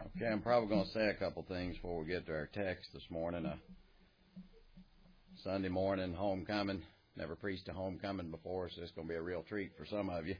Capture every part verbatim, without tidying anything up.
Okay, I'm probably going to say a couple things before we get to our text this morning. Uh, Sunday morning, homecoming. Never preached a homecoming before, so it's going to be a real treat for some of you.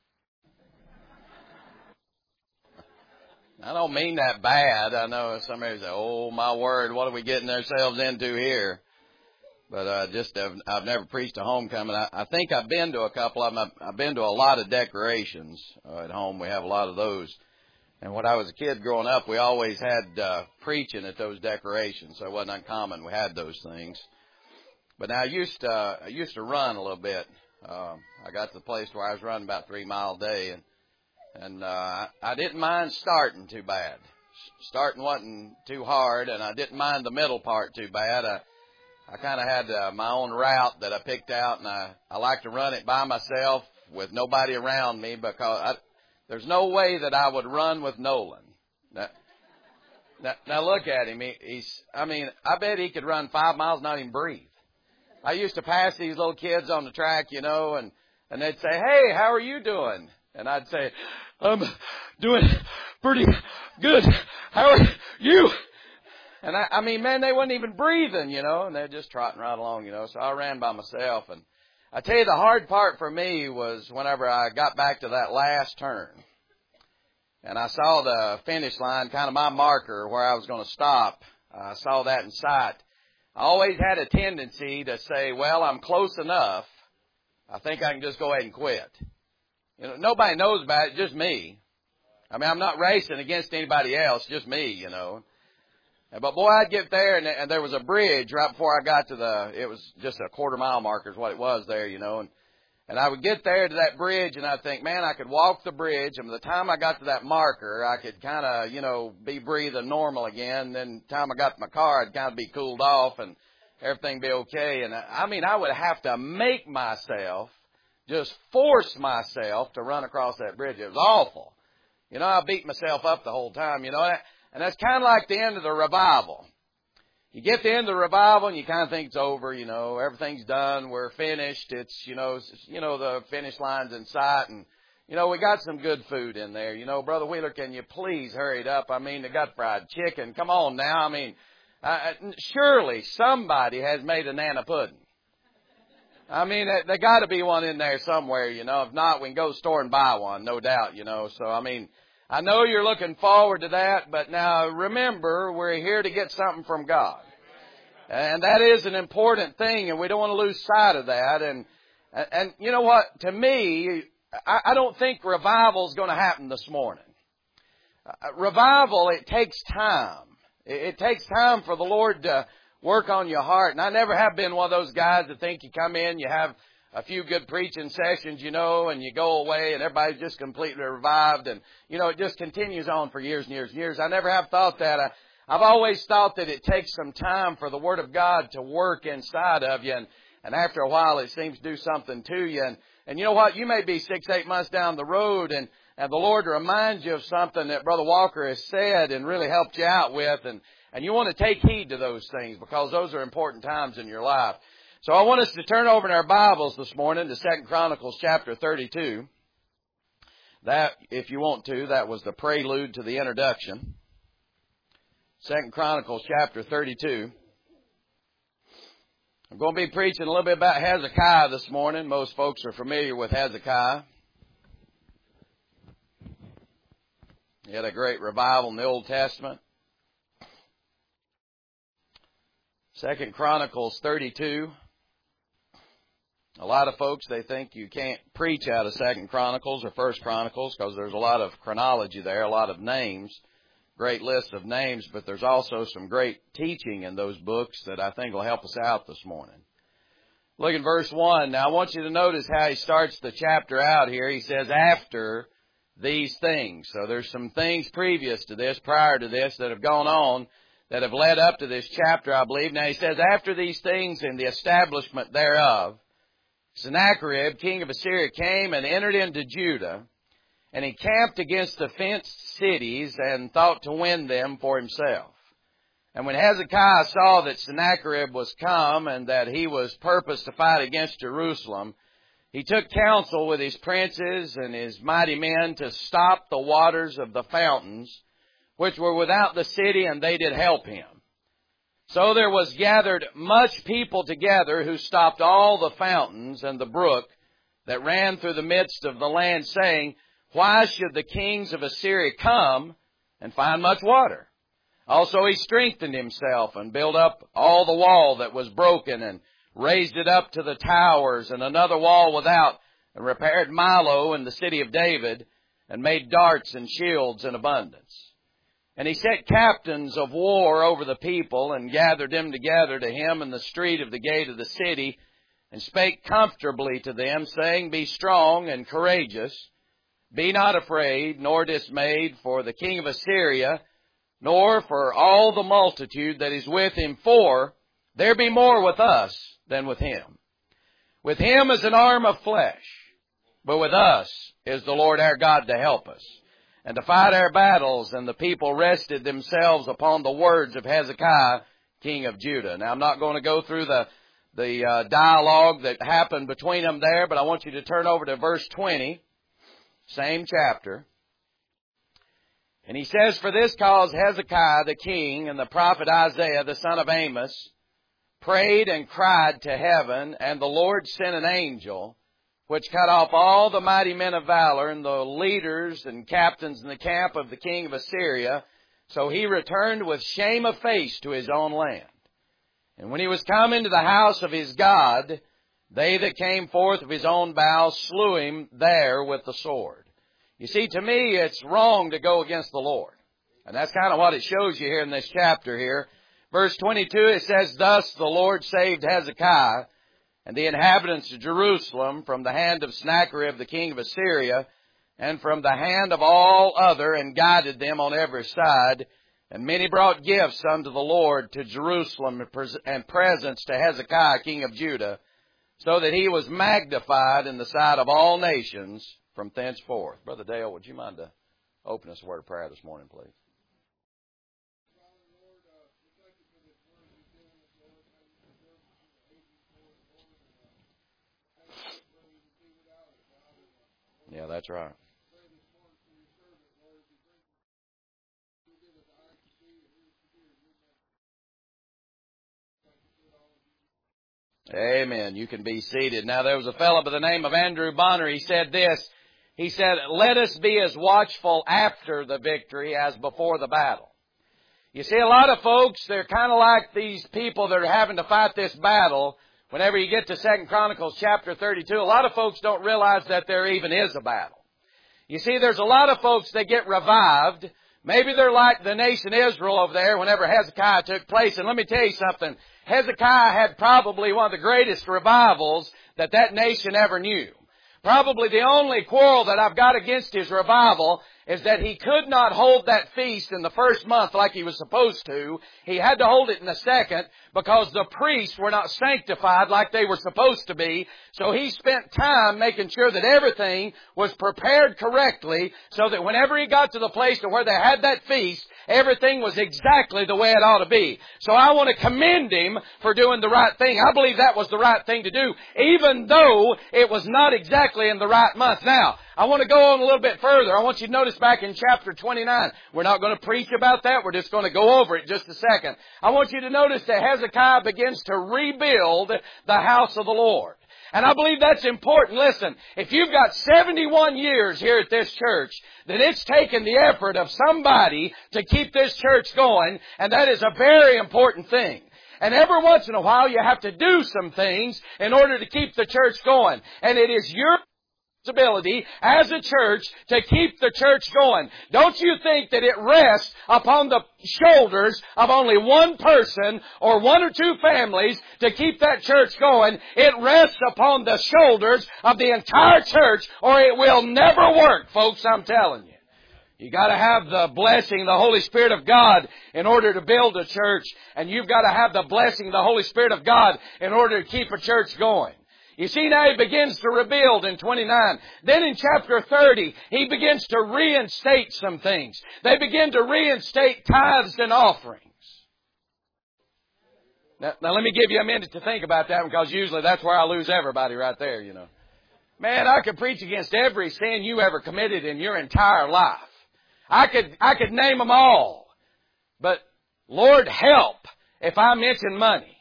I don't mean that bad. I know somebody say, oh, my word, what are we getting ourselves into here? But uh, just I've, I've never preached a homecoming. I, I think I've been to a couple of them. I've, I've been to a lot of decorations uh, at home. We have a lot of those. And when I was a kid growing up, we always had uh, preaching at those decorations, so it wasn't uncommon. We had those things. But now I used to, uh, I used to run a little bit. Uh, I got to the place where I was running about three miles a day, and and uh, I didn't mind starting too bad. Starting wasn't too hard, and I didn't mind the middle part too bad. I, I kind of had uh, my own route that I picked out, and I, I like to run it by myself with nobody around me because I, there's no way that I would run with Nolan. Now, now, now look at him. He, he's, I mean, I bet he could run five miles and not even breathe. I used to pass these little kids on the track, you know, and, and they'd say, hey, how are you doing? And I'd say, I'm doing pretty good. How are you? And I, I mean, man, they weren't even breathing, you know, and they're just trotting right along, you know. So I ran by myself. And I tell you, the hard part for me was whenever I got back to that last turn. And I saw the finish line, kind of my marker where I was going to stop. I saw that in sight. I always had a tendency to say, well, I'm close enough. I think I can just go ahead and quit. You know, nobody knows about it, just me. I mean, I'm not racing against anybody else, just me, you know. But boy, I'd get there, and, and there was a bridge right before I got to the, it was just a quarter mile marker is what it was there, you know. And, and I would get there to that bridge, and I'd think, man, I could walk the bridge, and by the time I got to that marker, I could kind of, you know, be breathing normal again. Then the time I got to my car, I'd kind of be cooled off, and everything be okay. And I mean, I would have to make myself, just force myself to run across that bridge. It was awful. You know, I beat myself up the whole time, you know. And that's kind of like the end of the revival. You get to the end of the revival and you kind of think it's over, you know, everything's done, we're finished. It's, you know, it's, you know, the finish line's in sight, and, you know, we got some good food in there. You know, Brother Wheeler, can you please hurry it up? I mean, they got fried chicken. Come on now. I mean, uh, surely somebody has made a Nana pudding. I mean, there, there got to be one in there somewhere, you know. If not, we can go to the store and buy one, no doubt, you know. So, I mean, I know you're looking forward to that, but now remember, we're here to get something from God. And that is an important thing, and we don't want to lose sight of that. And, and you know what? To me, I, I don't think revival is going to happen this morning. Uh, revival, it takes time. It, it takes time for the Lord to work on your heart. And I never have been one of those guys that think you come in, you have a few good preaching sessions, you know, and you go away and everybody's just completely revived. And, you know, it just continues on for years and years and years. I never have thought that. I, I've always thought that it takes some time for the Word of God to work inside of you. And, and after a while, it seems to do something to you. And, and you know what? You may be six, eight months down the road, and, and the Lord reminds you of something that Brother Walker has said and really helped you out with. And, and you want to take heed to those things because those are important times in your life. So I want us to turn over in our Bibles this morning to Second Chronicles chapter thirty-two. That, if you want to, that was the prelude to the introduction. Second Chronicles chapter thirty-two. I'm going to be preaching a little bit about Hezekiah this morning. Most folks are familiar with Hezekiah. He had a great revival in the Old Testament. Second Chronicles thirty-two. A lot of folks, they think you can't preach out of Second Chronicles or First Chronicles because there's a lot of chronology there, a lot of names, great list of names, but there's also some great teaching in those books that I think will help us out this morning. Look at verse one. Now, I want you to notice how he starts the chapter out here. He says, after these things. So there's some things previous to this, prior to this, that have gone on that have led up to this chapter, I believe. Now, he says, after these things and the establishment thereof, Sennacherib, king of Assyria, came and entered into Judah, and he camped against the fenced cities and thought to win them for himself. And when Hezekiah saw that Sennacherib was come and that he was purposed to fight against Jerusalem, he took counsel with his princes and his mighty men to stop the waters of the fountains which were without the city, and they did help him. So there was gathered much people together, who stopped all the fountains and the brook that ran through the midst of the land, saying, Why should the kings of Assyria come and find much water? Also he strengthened himself and built up all the wall that was broken, and raised it up to the towers, and another wall without, and repaired Milo in the city of David, and made darts and shields in abundance. And he set captains of war over the people, and gathered them together to him in the street of the gate of the city, and spake comfortably to them, saying, Be strong and courageous, be not afraid, nor dismayed for the king of Assyria, nor for all the multitude that is with him, for there be more with us than with him. With him is an arm of flesh, but with us is the Lord our God to help us, and to fight our battles. And the people rested themselves upon the words of Hezekiah, king of Judah. Now, I'm not going to go through the, the uh, dialogue that happened between them there, but I want you to turn over to verse twenty, same chapter. And he says, For this cause Hezekiah the king and the prophet Isaiah the son of Amos prayed and cried to heaven, and the Lord sent an angel, which cut off all the mighty men of valor and the leaders and captains in the camp of the king of Assyria. So he returned with shame of face to his own land. And when he was come into the house of his God, they that came forth of his own bowels slew him there with the sword. You see, to me, it's wrong to go against the Lord. And that's kind of what it shows you here in this chapter here. Verse twenty-two, it says, Thus the Lord saved Hezekiah and the inhabitants of Jerusalem from the hand of Sennacherib the king of Assyria, and from the hand of all other, and guided them on every side. And many brought gifts unto the Lord to Jerusalem, and presents to Hezekiah king of Judah, so that he was magnified in the sight of all nations from thenceforth. Brother Dale, would you mind to open us a word of prayer this morning, please? Yeah, that's right. Amen. You can be seated. Now, there was a fellow by the name of Andrew Bonner. He said this. He said, Let us be as watchful after the victory as before the battle. You see, a lot of folks, they're kind of like these people that are having to fight this battle. Whenever you get to Second Chronicles chapter thirty-two, a lot of folks don't realize that there even is a battle. You see, there's a lot of folks that get revived. Maybe they're like the nation Israel over there whenever Hezekiah took place. And let me tell you something. Hezekiah had probably one of the greatest revivals that that nation ever knew. Probably the only quarrel that I've got against his revival is that he could not hold that feast in the first month like he was supposed to. He had to hold it in the second because the priests were not sanctified like they were supposed to be. So he spent time making sure that everything was prepared correctly so that whenever he got to the place to where they had that feast, everything was exactly the way it ought to be. So I want to commend him for doing the right thing. I believe that was the right thing to do, even though it was not exactly in the right month. Now, I want to go on a little bit further. I want you to notice back in chapter twenty-nine. We're not going to preach about that. We're just going to go over it just a second. I want you to notice that Hezekiah begins to rebuild the house of the Lord. And I believe that's important. Listen, if you've got seventy-one years here at this church, then it's taken the effort of somebody to keep this church going, and that is a very important thing. And every once in a while you have to do some things in order to keep the church going. And it is your responsibility as a church to keep the church going. Don't you think that it rests upon the shoulders of only one person or one or two families to keep that church going? It rests upon the shoulders of the entire church, or it will never work, folks, I'm telling you. You got to have the blessing of the Holy Spirit of God in order to build a church, and you've got to have the blessing of the Holy Spirit of God in order to keep a church going. You see, now he begins to rebuild in twenty-nine. Then in chapter thirty, he begins to reinstate some things. They begin to reinstate tithes and offerings. Now, now let me give you a minute to think about that, because usually that's where I lose everybody right there, you know. Man, I could preach against every sin you ever committed in your entire life. I could, I could name them all. But Lord help if I mention money.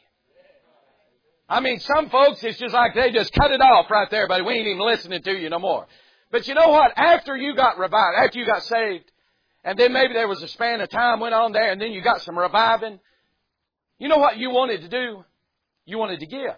I mean, some folks, it's just like they just cut it off right there, but we ain't even listening to you no more. But you know what? After you got revived, after you got saved, and then maybe there was a span of time went on there, and then you got some reviving, you know what you wanted to do? You wanted to give.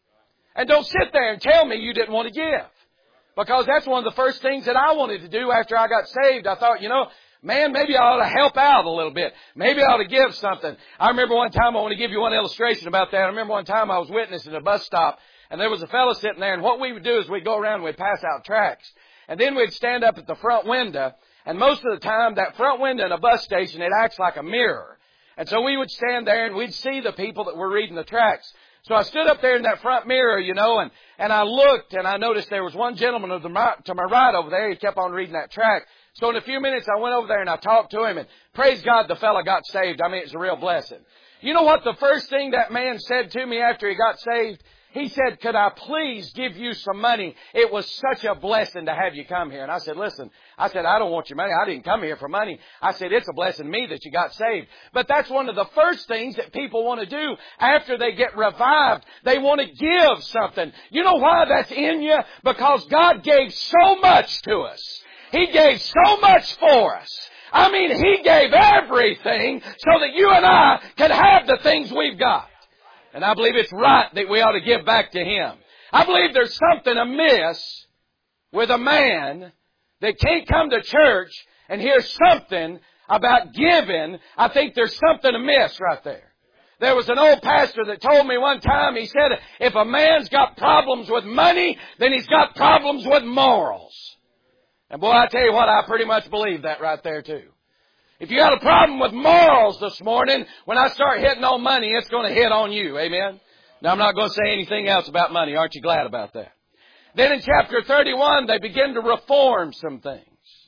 And don't sit there and tell me you didn't want to give. Because that's one of the first things that I wanted to do after I got saved. I thought, you know, man, maybe I ought to help out a little bit. Maybe I ought to give something. I remember one time, I want to give you one illustration about that. I remember one time I was witnessing at a bus stop, and there was a fellow sitting there, and what we would do is we'd go around and we'd pass out tracts. And then we'd stand up at the front window, and most of the time, that front window in a bus station, it acts like a mirror. And so we would stand there, and we'd see the people that were reading the tracts. So I stood up there in that front mirror, you know, and, and I looked, and I noticed there was one gentleman to, the, to my right over there. He kept on reading that tract. So in a few minutes, I went over there and I talked to him, and praise God, the fella got saved. I mean, it's a real blessing. You know what the first thing that man said to me after he got saved? He said, could I please give you some money? It was such a blessing to have you come here. And I said, listen, I said, I don't want your money. I didn't come here for money. I said, it's a blessing to me that you got saved. But that's one of the first things that people want to do after they get revived. They want to give something. You know why that's in you? Because God gave so much to us. He gave so much for us. I mean, He gave everything so that you and I can have the things we've got. And I believe it's right that we ought to give back to Him. I believe there's something amiss with a man that can't come to church and hear something about giving. I think there's something amiss right there. There was an old pastor that told me one time, he said, if a man's got problems with money, then he's got problems with morals. And boy, I tell you what, I pretty much believe that right there too. If you got a problem with morals this morning, when I start hitting on money, it's going to hit on you. Amen? Now, I'm not going to say anything else about money. Aren't you glad about that? Then in chapter thirty-one, they begin to reform some things.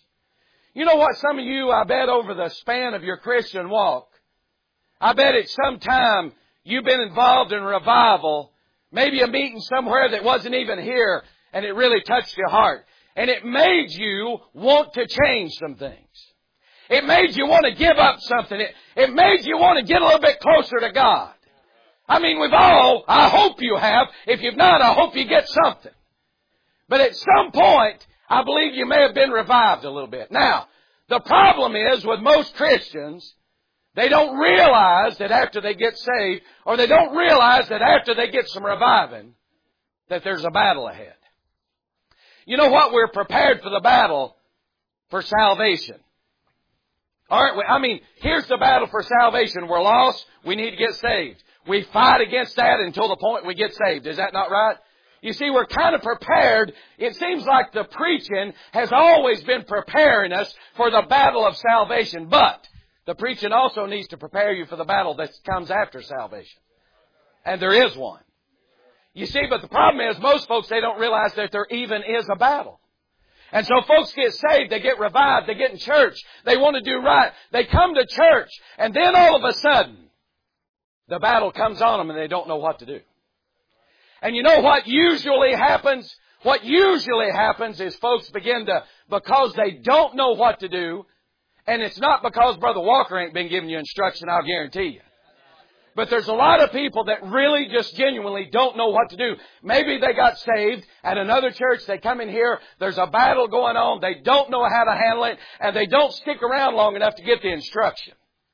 You know what? Some of you, I bet over the span of your Christian walk, I bet at some time you've been involved in revival, maybe a meeting somewhere that wasn't even here, and it really touched your heart. And it made you want to change some things. It made you want to give up something. It, it made you want to get a little bit closer to God. I mean, we've all, I hope you have. If you've not, I hope you get something. But at some point, I believe you may have been revived a little bit. Now, the problem is with most Christians, they don't realize that after they get saved, or they don't realize that after they get some reviving, that there's a battle ahead. You know what? We're prepared for the battle for salvation. Aren't we? I mean, here's the battle for salvation. We're lost. We need to get saved. We fight against that until the point we get saved. Is that not right? You see, we're kind of prepared. It seems like the preaching has always been preparing us for the battle of salvation. But the preaching also needs to prepare you for the battle that comes after salvation. And there is one. You see, but the problem is most folks, they don't realize that there even is a battle. And so folks get saved, they get revived, they get in church, they want to do right. They come to church, and then all of a sudden, the battle comes on them and they don't know what to do. And you know what usually happens? What usually happens is folks begin to, because they don't know what to do, and it's not because Brother Walker ain't been giving you instruction, I'll guarantee you. But there's a lot of people that really just genuinely don't know what to do. Maybe they got saved at another church. They come in here. There's a battle going on. They don't know how to handle it. And they don't stick around long enough to get the instruction.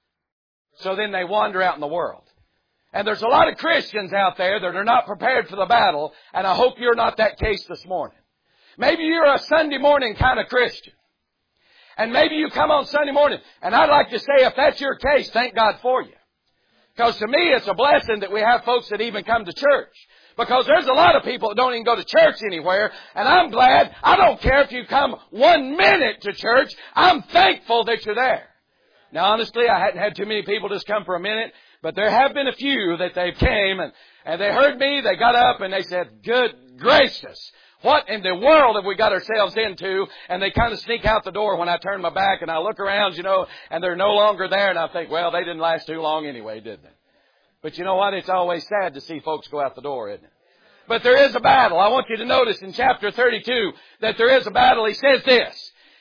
So then they wander out in the world. And there's a lot of Christians out there that are not prepared for the battle. And I hope you're not that case this morning. Maybe you're a Sunday morning kind of Christian. And maybe you come on Sunday morning. And I'd like to say if that's your case, thank God for you. Because to me, it's a blessing that we have folks that even come to church. Because there's a lot of people that don't even go to church anywhere. And I'm glad, I don't care if you come one minute to church, I'm thankful that you're there. Now honestly, I hadn't had too many people just come for a minute. But there have been a few that they came and, and they heard me, they got up and they said, good gracious. What in the world have we got ourselves into? And they kind of sneak out the door when I turn my back and I look around, you know, and they're no longer there. And I think, well, they didn't last too long anyway, did they? But you know what? It's always sad to see folks go out the door, isn't it? But there is a battle. I want you to notice in chapter thirty-two that there is a battle. He says this.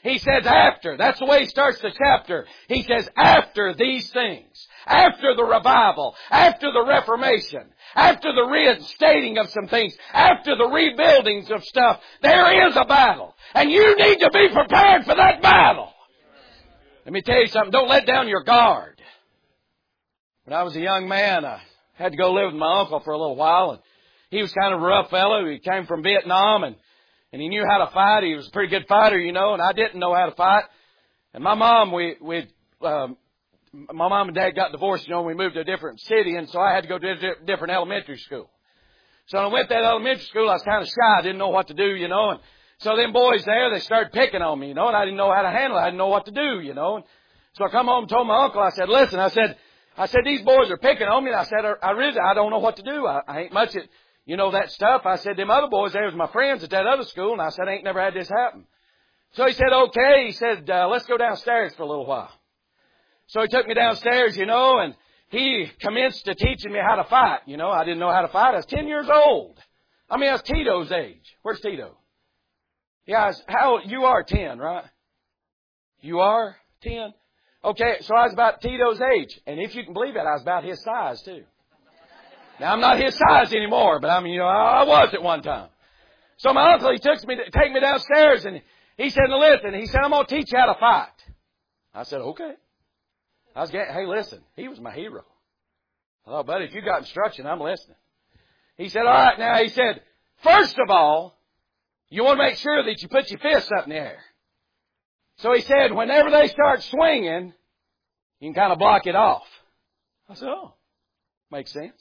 He says after. That's the way he starts the chapter. He says after these things. After the revival. After the Reformation. After the reinstating of some things. After the rebuildings of stuff. There is a battle. And you need to be prepared for that battle. Let me tell you something. Don't let down your guard. When I was a young man, I had to go live with my uncle for a little while. And he was kind of a rough fellow. He came from Vietnam and, and he knew how to fight. He was a pretty good fighter, you know, and I didn't know how to fight. And my mom, we, we, um, my mom and dad got divorced, you know, and we moved to a different city. And so I had to go to a different elementary school. So when I went to that elementary school, I was kind of shy. I didn't know what to do, you know, and so them boys there, they started picking on me, you know, and I didn't know how to handle it. I didn't know what to do, you know. And so I come home and told my uncle, I said, listen, I said, I said, these boys are picking on me. And I said, I really, I don't know what to do. I, I ain't much at, you know, that stuff. I said, them other boys, there was my friends at that other school. And I said, I ain't never had this happen. So he said, okay. He said, uh, let's go downstairs for a little while. So he took me downstairs, you know, and he commenced to teaching me how to fight. You know, I didn't know how to fight. I was ten years old. I mean, I was Tito's age. Where's Tito? Yeah, I was, how, you are ten, right? You are ten? Okay, so I was about Tito's age. And if you can believe it, I was about his size, too. Now, I'm not his size anymore, but I mean, you know, I was at one time. So my uncle, he took me, take me downstairs, and he said, listen, he said, I'm going to teach you how to fight. I said, okay. I was getting, hey, listen, he was my hero. I thought, buddy, if you got instruction, I'm listening. He said, all right, now, he said, first of all, you want to make sure that you put your fists up in the air. So he said, whenever they start swinging, you can kind of block it off. I said, oh, makes sense.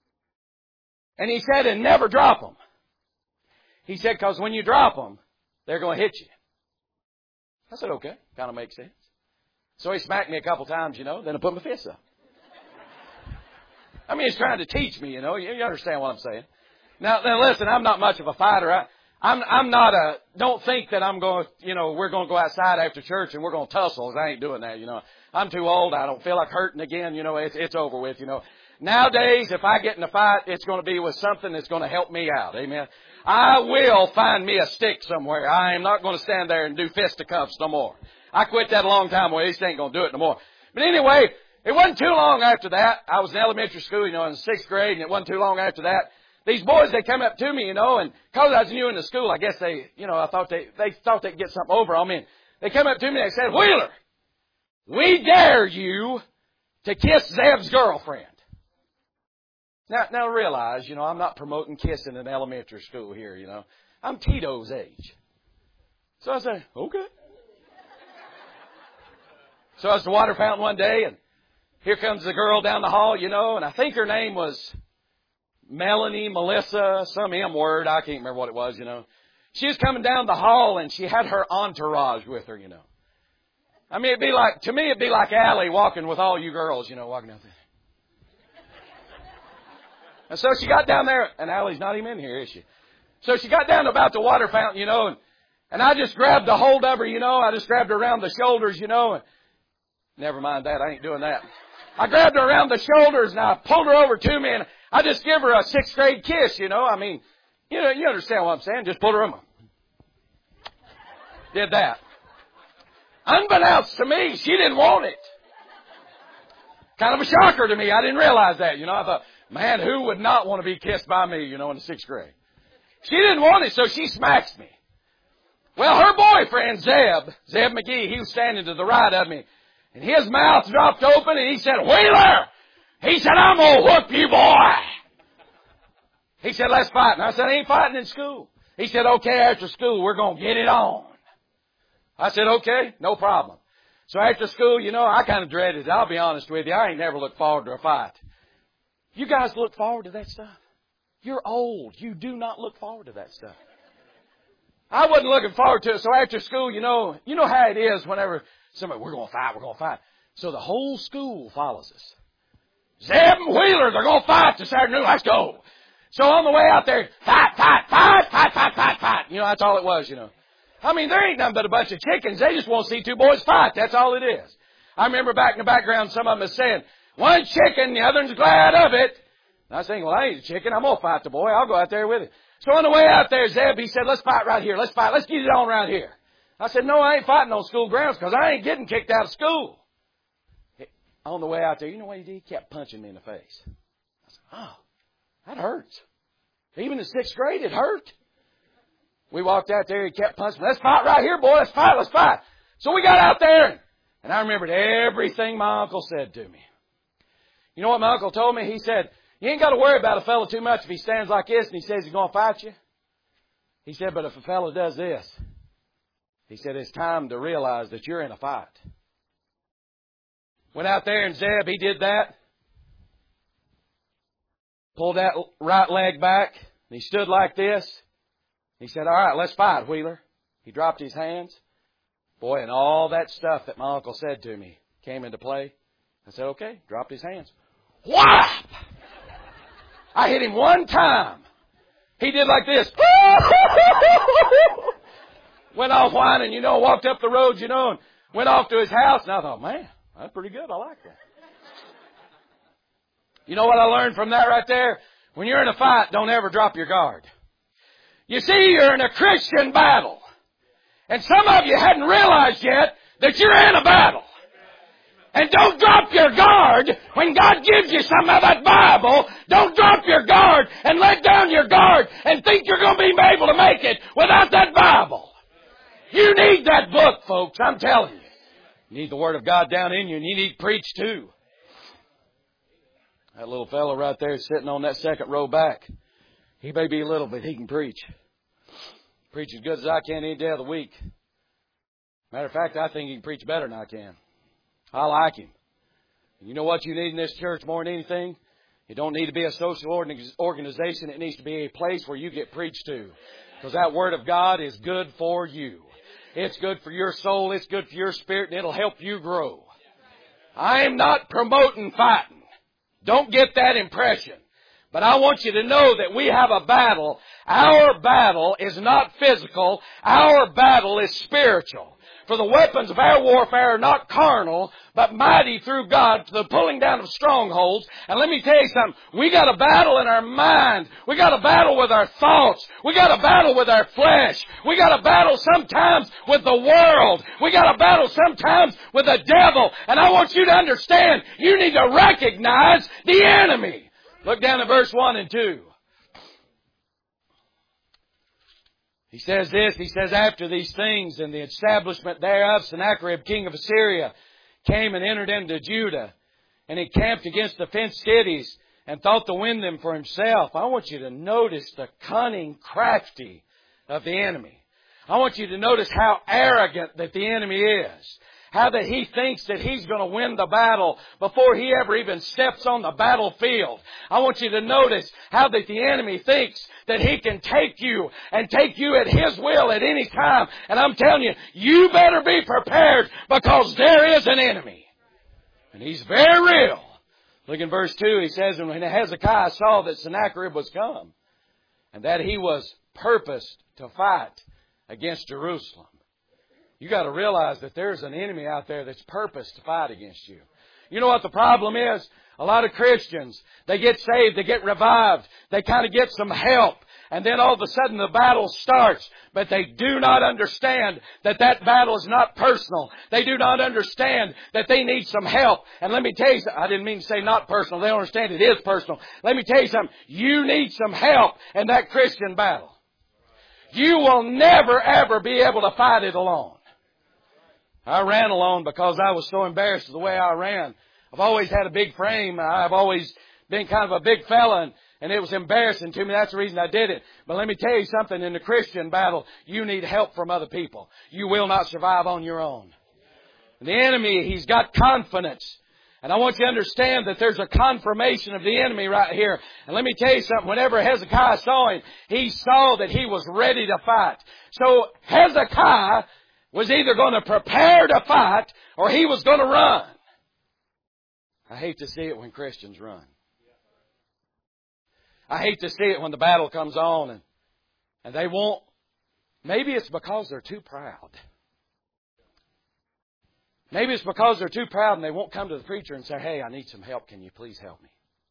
And he said, and never drop them. He said, because when you drop them, they're going to hit you. I said, okay, kind of makes sense. So he smacked me a couple times, you know, then I put my fists up. I mean, he's trying to teach me, you know, you, you understand what I'm saying. Now, now listen, I'm not much of a fighter. I, I'm, I'm not a, don't think that I'm going to, you know, we're going to go outside after church and we're going to tussle. I ain't doing that, you know. I'm too old. I don't feel like hurting again. You know, it's, it's over with, you know. Nowadays, if I get in a fight, it's going to be with something that's going to help me out. Amen. I will find me a stick somewhere. I am not going to stand there and do fisticuffs no more. I quit that a long time ago. I just ain't going to do it no more. But anyway, it wasn't too long after that. I was in elementary school, you know, in sixth grade, and it wasn't too long after that. These boys, they come up to me, you know, and because I was new in the school, I guess they, you know, I thought they, they thought they'd get something over on me. And they come up to me and they said, Wheeler, we dare you to kiss Zeb's girlfriend. Now, now realize, you know, I'm not promoting kissing in elementary school here, you know. I'm Tito's age. So I said, okay. So I was at the water fountain one day, and here comes the girl down the hall, you know, and I think her name was Melanie, Melissa, some M word. I can't remember what it was, you know. She was coming down the hall, and she had her entourage with her, you know. I mean, it'd be like, to me, it'd be like Allie walking with all you girls, you know, walking down there. And so she got down there, and Allie's not even in here, is she? So she got down about the water fountain, you know, and, and I just grabbed a hold of her, you know. I just grabbed her around the shoulders, you know, and never mind that. I ain't doing that. I grabbed her around the shoulders, and I pulled her over to me, and I just give her a sixth grade kiss, you know. I mean, you know, you understand what I'm saying. Just pulled her in. Did that. Unbeknownst to me, she didn't want it. Kind of a shocker to me. I didn't realize that, you know. I thought, man, who would not want to be kissed by me, you know, in the sixth grade? She didn't want it, so she smacks me. Well, her boyfriend, Zeb, Zeb McGee, he was standing to the right of me. And his mouth dropped open, and he said, Wheeler! He said, I'm going to whoop you, boy! He said, let's fight. And I said, I ain't fighting in school. He said, okay, after school, we're going to get it on. I said, okay, no problem. So after school, you know, I kind of dreaded it. I'll be honest with you. I ain't never looked forward to a fight. You guys look forward to that stuff? You're old. You do not look forward to that stuff. I wasn't looking forward to it. So after school, you know, you know how it is whenever somebody, we're going to fight, we're going to fight. So the whole school follows us. Zeb and Wheeler, they're going to fight this afternoon. Let's go. So on the way out there, fight, fight, fight, fight, fight, fight, fight. You know, that's all it was, you know. I mean, there ain't nothing but a bunch of chickens. They just want to see two boys fight. That's all it is. I remember back in the background, some of them are saying, one's chicken, the other's glad of it. And I was thinking, well, I ain't a chicken. I'm going to fight the boy. I'll go out there with it. So on the way out there, Zeb, he said, let's fight right here. Let's fight. Let's get it on right here. I said, no, I ain't fighting on school grounds because I ain't getting kicked out of school. On the way out there, you know what he did? He kept punching me in the face. I said, oh, that hurts. Even in sixth grade, it hurt. We walked out there, he kept punching me. Let's fight right here, boy. Let's fight, let's fight. So we got out there, and I remembered everything my uncle said to me. You know what my uncle told me? He said, you ain't got to worry about a fellow too much if he stands like this and he says he's going to fight you. He said, but if a fellow does this, he said, it's time to realize that you're in a fight. Went out there and Zeb, he did that. Pulled that right leg back. And he stood like this. He said, all right, let's fight, Wheeler. He dropped his hands. Boy, and all that stuff that my uncle said to me came into play. I said, okay, dropped his hands. Whap! I hit him one time. He did like this. Went off whining, you know, walked up the road, you know, and went off to his house. And I thought, man, that's pretty good. I like that. You know what I learned from that right there? When you're in a fight, don't ever drop your guard. You see, you're in a Christian battle. And some of you hadn't realized yet that you're in a battle. And don't drop your guard when God gives you some of that Bible. Don't drop your guard and let down your guard and think you're going to be able to make it without that Bible. You need that book, folks. I'm telling you. You need the Word of God down in you, and you need to preach too. That little fellow right there sitting on that second row back, he may be little, but he can preach. Preach as good as I can any day of the week. Matter of fact, I think he can preach better than I can. I like him. And you know what you need in this church more than anything? You don't need to be a social organization. It needs to be a place where you get preached to. Because that Word of God is good for you. It's good for your soul. It's good for your spirit. And it'll help you grow. I am not promoting fighting. Don't get that impression. But I want you to know that we have a battle. Our battle is not physical. Our battle is spiritual. For the weapons of our warfare are not carnal, but mighty through God to the pulling down of strongholds. And let me tell you something. We got a battle in our mind. We got a battle with our thoughts. We got a battle with our flesh. We got a battle sometimes with the world. We got a battle sometimes with the devil. And I want you to understand, you need to recognize the enemy. Look down at verse one and two. He says this, he says, after these things and the establishment thereof, Sennacherib, king of Assyria, came and entered into Judah, and he camped against the fenced cities and thought to win them for himself. I want you to notice the cunning, crafty of the enemy. I want you to notice how arrogant that the enemy is. How that he thinks that he's going to win the battle before he ever even steps on the battlefield. I want you to notice how that the enemy thinks that he can take you and take you at his will at any time. And I'm telling you, you better be prepared because there is an enemy. And he's very real. Look in verse two, he says, and when Hezekiah saw that Sennacherib was come, and that he was purposed to fight against Jerusalem. You got to realize that there's an enemy out there that's purposed to fight against you. You know what the problem is? A lot of Christians, they get saved, they get revived, they kind of get some help, and then all of a sudden the battle starts. But they do not understand that that battle is not personal. They do not understand that they need some help. And let me tell you something. I didn't mean to say not personal. They don't understand it is personal. Let me tell you something. You need some help in that Christian battle. You will never, ever be able to fight it alone. I ran alone because I was so embarrassed of the way I ran. I've always had a big frame. I've always been kind of a big fella, and, and it was embarrassing to me. That's the reason I did it. But let me tell you something. In the Christian battle, you need help from other people. You will not survive on your own. And the enemy, he's got confidence. And I want you to understand that there's a confirmation of the enemy right here. And let me tell you something. Whenever Hezekiah saw him, he saw that he was ready to fight. So Hezekiah was either going to prepare to fight or he was going to run. I hate to see it when Christians run. I hate to see it when the battle comes on and, and they won't. Maybe it's because they're too proud. Maybe it's because they're too proud and they won't come to the preacher and say, hey, I need some help. Can you please help me?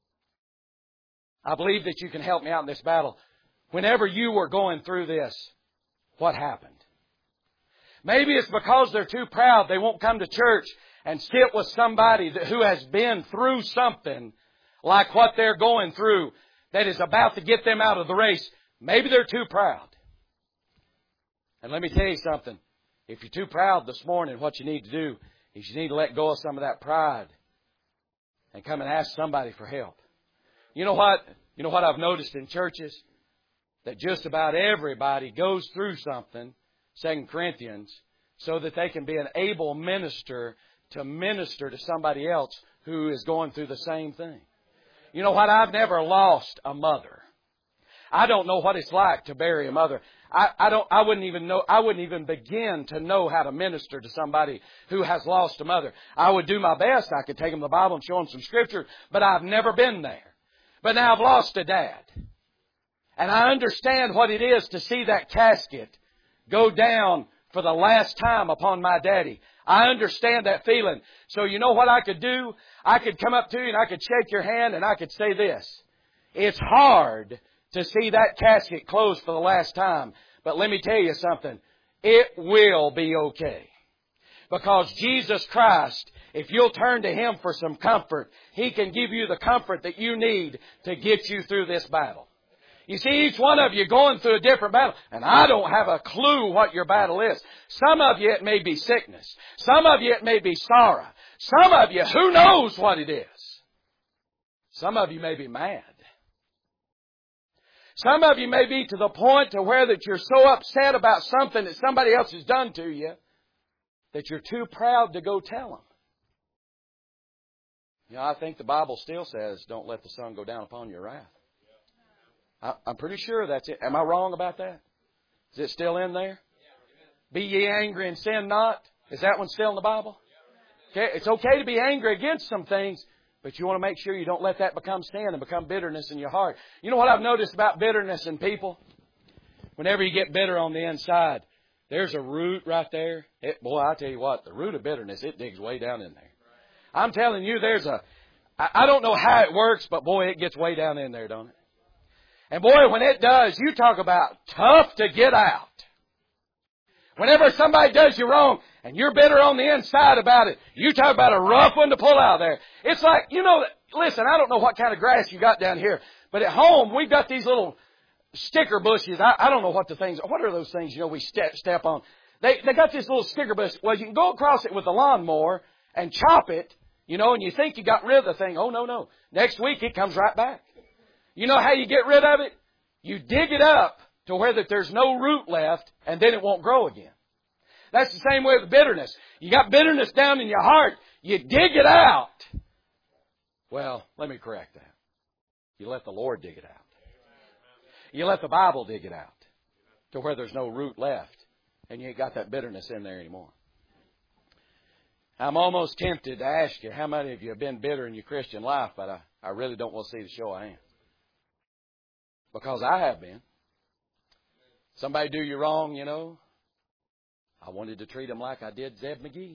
I believe that you can help me out in this battle. Whenever you were going through this, what happened? Maybe it's because they're too proud. They won't come to church and sit with somebody that, who has been through something like what they're going through that is about to get them out of the race. Maybe they're too proud. And let me tell you something. If you're too proud this morning, what you need to do is you need to let go of some of that pride and come and ask somebody for help. You know what? You know what I've noticed in churches? That just about everybody goes through something, Second Corinthians, so that they can be an able minister to minister to somebody else who is going through the same thing. You know what? I've never lost a mother. I don't know what it's like to bury a mother. I, I don't. I wouldn't even know. I wouldn't even begin to know how to minister to somebody who has lost a mother. I would do my best. I could take them the Bible and show them some Scripture, but I've never been there. But now I've lost a dad, and I understand what it is to see that casket go down for the last time upon my daddy. I understand that feeling. So you know what I could do? I could come up to you and I could shake your hand and I could say this. It's hard to see that casket closed for the last time. But let me tell you something. It will be okay. Because Jesus Christ, if you'll turn to Him for some comfort, He can give you the comfort that you need to get you through this battle. You see, each one of you going through a different battle. And I don't have a clue what your battle is. Some of you, it may be sickness. Some of you, it may be sorrow. Some of you, who knows what it is. Some of you may be mad. Some of you may be to the point to where that you're so upset about something that somebody else has done to you that you're too proud to go tell them. You know, I think the Bible still says, don't let the sun go down upon your wrath. I, I'm pretty sure that's it. Am I wrong about that? Is it still in there? Be ye angry and sin not. Is that one still in the Bible? Okay, it's okay to be angry against some things, but you want to make sure you don't let that become sin and become bitterness in your heart. You know what I've noticed about bitterness in people? Whenever you get bitter on the inside, there's a root right there. It, boy, I tell you what, the root of bitterness, it digs way down in there. I'm telling you, there's a, I, I don't know how it works, but boy, it gets way down in there, don't it? And boy, when it does, you talk about tough to get out. Whenever somebody does you wrong and you're bitter on the inside about it, you talk about a rough one to pull out of there. It's like, you know, listen, I don't know what kind of grass you got down here, but at home we've got these little sticker bushes. I, I don't know what the things, what are those things, you know, we step, step on. They, they got this little sticker bush. Well, you can go across it with a lawnmower and chop it, you know, and you think you got rid of the thing. Oh, no, no. Next week it comes right back. You know how you get rid of it? You dig it up to where that there's no root left, and then it won't grow again. That's the same way with bitterness. You got bitterness down in your heart. You dig it out. Well, let me correct that. You let the Lord dig it out. You let the Bible dig it out to where there's no root left, and you ain't got that bitterness in there anymore. I'm almost tempted to ask you how many of you have been bitter in your Christian life, but I, I really don't want to see the show of hands. Because I have been. Somebody do you wrong, you know. I wanted to treat them like I did Zeb McGee.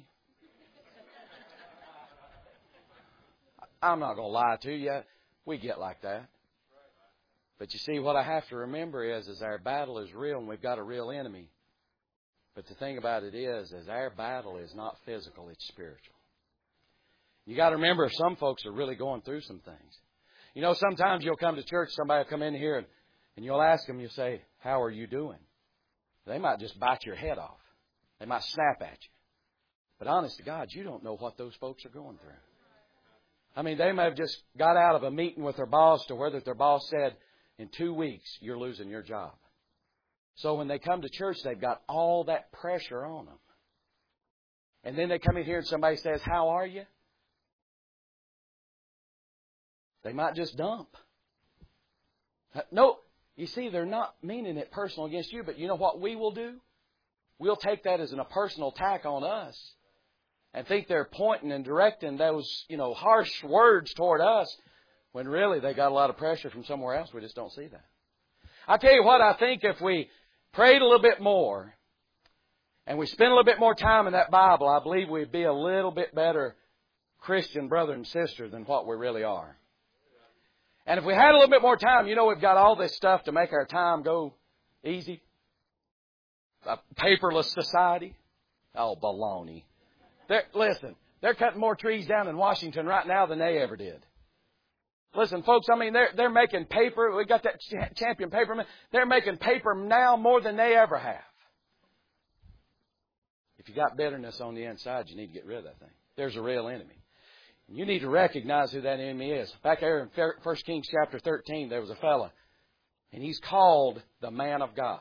I'm not going to lie to you. We get like that. But you see, what I have to remember is, is our battle is real and we've got a real enemy. But the thing about it is, is our battle is not physical, it's spiritual. You got to remember, some folks are really going through some things. You know, sometimes you'll come to church, somebody will come in here and, and you'll ask them, you'll say, how are you doing? They might just bite your head off. They might snap at you. But honest to God, you don't know what those folks are going through. I mean, they may have just got out of a meeting with their boss to where that their boss said, in two weeks, you're losing your job. So when they come to church, they've got all that pressure on them. And then they come in here and somebody says, how are you? They might just dump. No, you see, they're not meaning it personal against you, but you know what we will do? We'll take that as a personal attack on us and think they're pointing and directing those, you know, harsh words toward us when really they got a lot of pressure from somewhere else. We just don't see that. I tell you what, I think if we prayed a little bit more and we spent a little bit more time in that Bible, I believe we'd be a little bit better Christian brother and sister than what we really are. And if we had a little bit more time, you know, we've got all this stuff to make our time go easy. A paperless society. Oh, baloney. They're, listen, they're cutting more trees down in Washington right now than they ever did. Listen, folks, I mean, they're, they're making paper. We got that Champion Paperman. They're making paper now more than they ever have. If you got bitterness on the inside, you need to get rid of that thing. There's a real enemy. You need to recognize who that enemy is. Back there in First Kings chapter thirteen, there was a fella, and he's called the man of God.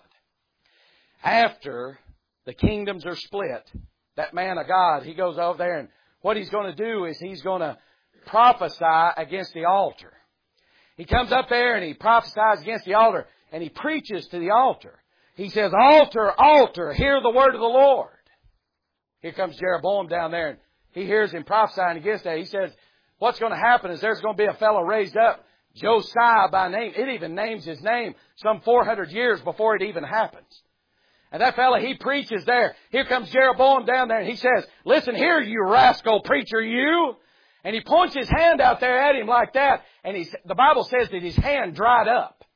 After the kingdoms are split, that man of God, he goes over there, and what he's going to do is he's going to prophesy against the altar. He comes up there and he prophesies against the altar, and he preaches to the altar. He says, "Altar, altar, hear the word of the Lord." Here comes Jeroboam down there, and he hears him prophesying against that. He says, what's going to happen is there's going to be a fellow raised up, Josiah by name. It even names his name some four hundred years before it even happens. And that fellow, he preaches there. Here comes Jeroboam down there, and he says, "Listen here, you rascal preacher, you." And he points his hand out there at him like that, and he, the Bible says that his hand dried up.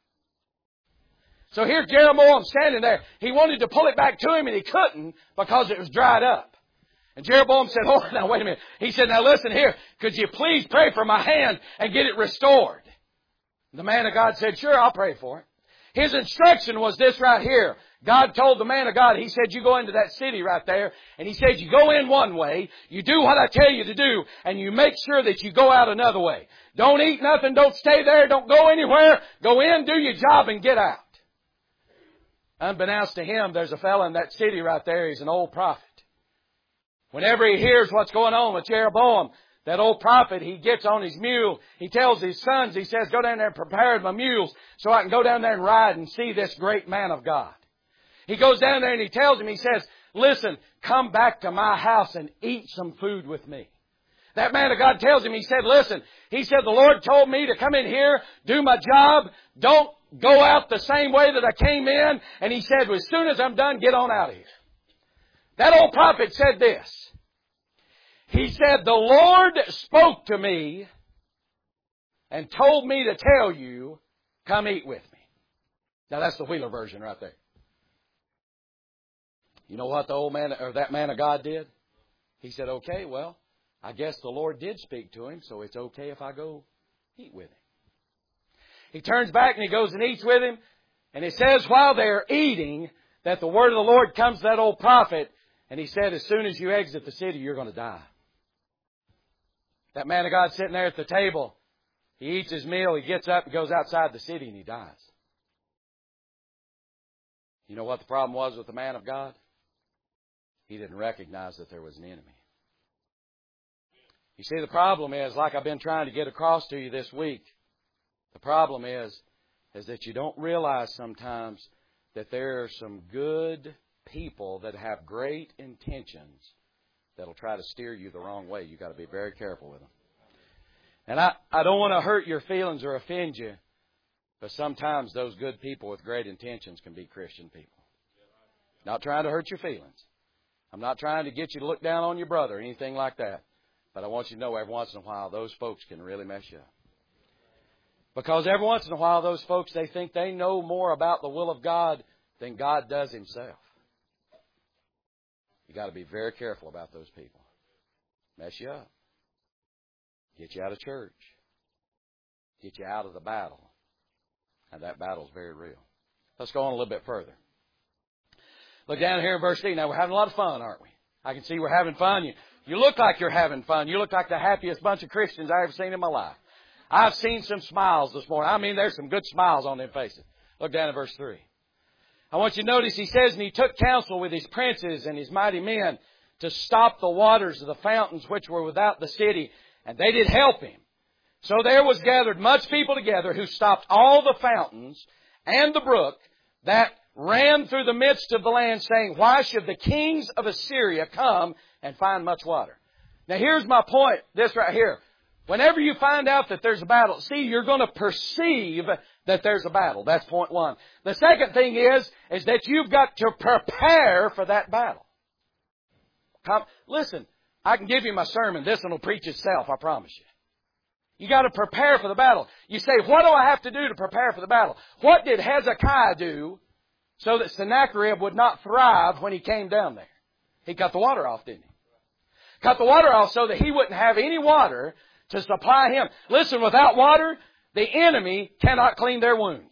So here's Jeroboam standing there. He wanted to pull it back to him, and he couldn't because it was dried up. And Jeroboam said, "Oh, now wait a minute." He said, "Now listen here. Could you please pray for my hand and get it restored?" The man of God said, "Sure, I'll pray for it." His instruction was this right here. God told the man of God, He said, "You go into that city right there." And He said, "You go in one way, you do what I tell you to do, and you make sure that you go out another way. Don't eat nothing, don't stay there, don't go anywhere. Go in, do your job, and get out." Unbeknownst to him, there's a fellow in that city right there. He's an old prophet. Whenever he hears what's going on with Jeroboam, that old prophet, he gets on his mule. He tells his sons, he says, "Go down there and prepare my mules so I can go down there and ride and see this great man of God." He goes down there and he tells him, he says, "Listen, come back to my house and eat some food with me." That man of God tells him, he said, "Listen," he said, "the Lord told me to come in here, do my job. Don't go out the same way that I came in." And he said, "As soon as I'm done, get on out of here." That old prophet said this. He said, "The Lord spoke to me and told me to tell you, come eat with me." Now that's the Wheeler version right there. You know what the old man, or that man of God did? He said, "Okay, well, I guess the Lord did speak to him, so it's okay if I go eat with him." He turns back and he goes and eats with him. And it says while they're eating that the word of the Lord comes to that old prophet. And he said, "As soon as you exit the city, you're going to die." That man of God sitting there at the table, he eats his meal, he gets up and goes outside the city and he dies. You know what the problem was with the man of God? He didn't recognize that there was an enemy. You see, the problem is, like I've been trying to get across to you this week, the problem is, is that you don't realize sometimes that there are some good people that have great intentions that'll try to steer you the wrong way. You've got to be very careful with them. And I, I don't want to hurt your feelings or offend you, but sometimes those good people with great intentions can be Christian people. Not trying to hurt your feelings. I'm not trying to get you to look down on your brother or anything like that. But I want you to know every once in a while those folks can really mess you up. Because every once in a while those folks, they think they know more about the will of God than God does Himself. You've got to be very careful about those people. Mess you up. Get you out of church. Get you out of the battle. And that battle's very real. Let's go on a little bit further. Look down here in verse eight. Now, we're having a lot of fun, aren't we? I can see we're having fun. You, you look like you're having fun. You look like the happiest bunch of Christians I've ever seen in my life. I've seen some smiles this morning. I mean, there's some good smiles on their faces. Look down at verse three. I want you to notice he says, "And he took counsel with his princes and his mighty men to stop the waters of the fountains which were without the city. And they did help him. So there was gathered much people together who stopped all the fountains and the brook that ran through the midst of the land, saying, Why should the kings of Assyria come and find much water?" Now here's my point, this right here. Whenever you find out that there's a battle, see, you're going to perceive that there's a battle. That's point one. The second thing is, is that you've got to prepare for that battle. Come, listen, I can give you my sermon. This one will preach itself, I promise you. You got to prepare for the battle. You say, what do I have to do to prepare for the battle? What did Hezekiah do so that Sennacherib would not thrive when he came down there? He cut the water off, didn't he? Cut the water off so that he wouldn't have any water to supply him. Listen, without water, the enemy cannot clean their wounds.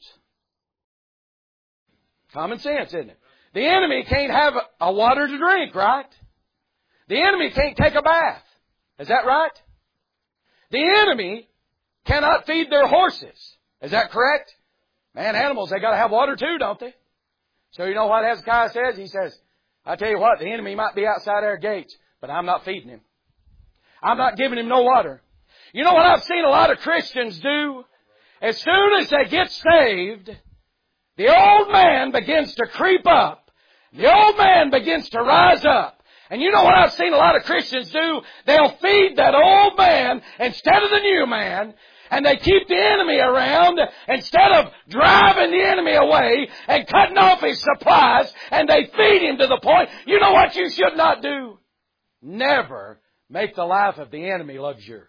Common sense, isn't it? The enemy can't have a water to drink, right? The enemy can't take a bath. Is that right? The enemy cannot feed their horses. Is that correct? Man, animals, they got to have water too, don't they? So you know what Hezekiah says? He says, I tell you what, the enemy might be outside our gates, but I'm not feeding him. I'm not giving him no water. You know what I've seen a lot of Christians do? As soon as they get saved, the old man begins to creep up. The old man begins to rise up. And you know what I've seen a lot of Christians do? They'll feed that old man instead of the new man. And they keep the enemy around instead of driving the enemy away and cutting off his supplies. And they feed him to the point. You know what you should not do? Never make the life of the enemy luxurious.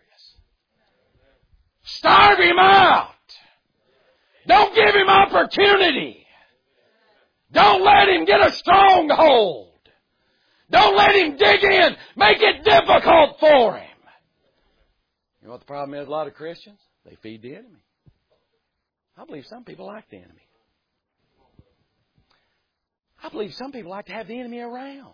Starve him out. Don't give him opportunity. Don't let him get a stronghold. Don't let him dig in. Make it difficult for him. You know what the problem is, a lot of Christians? They feed the enemy. I believe some people like the enemy. I believe some people like to have the enemy around.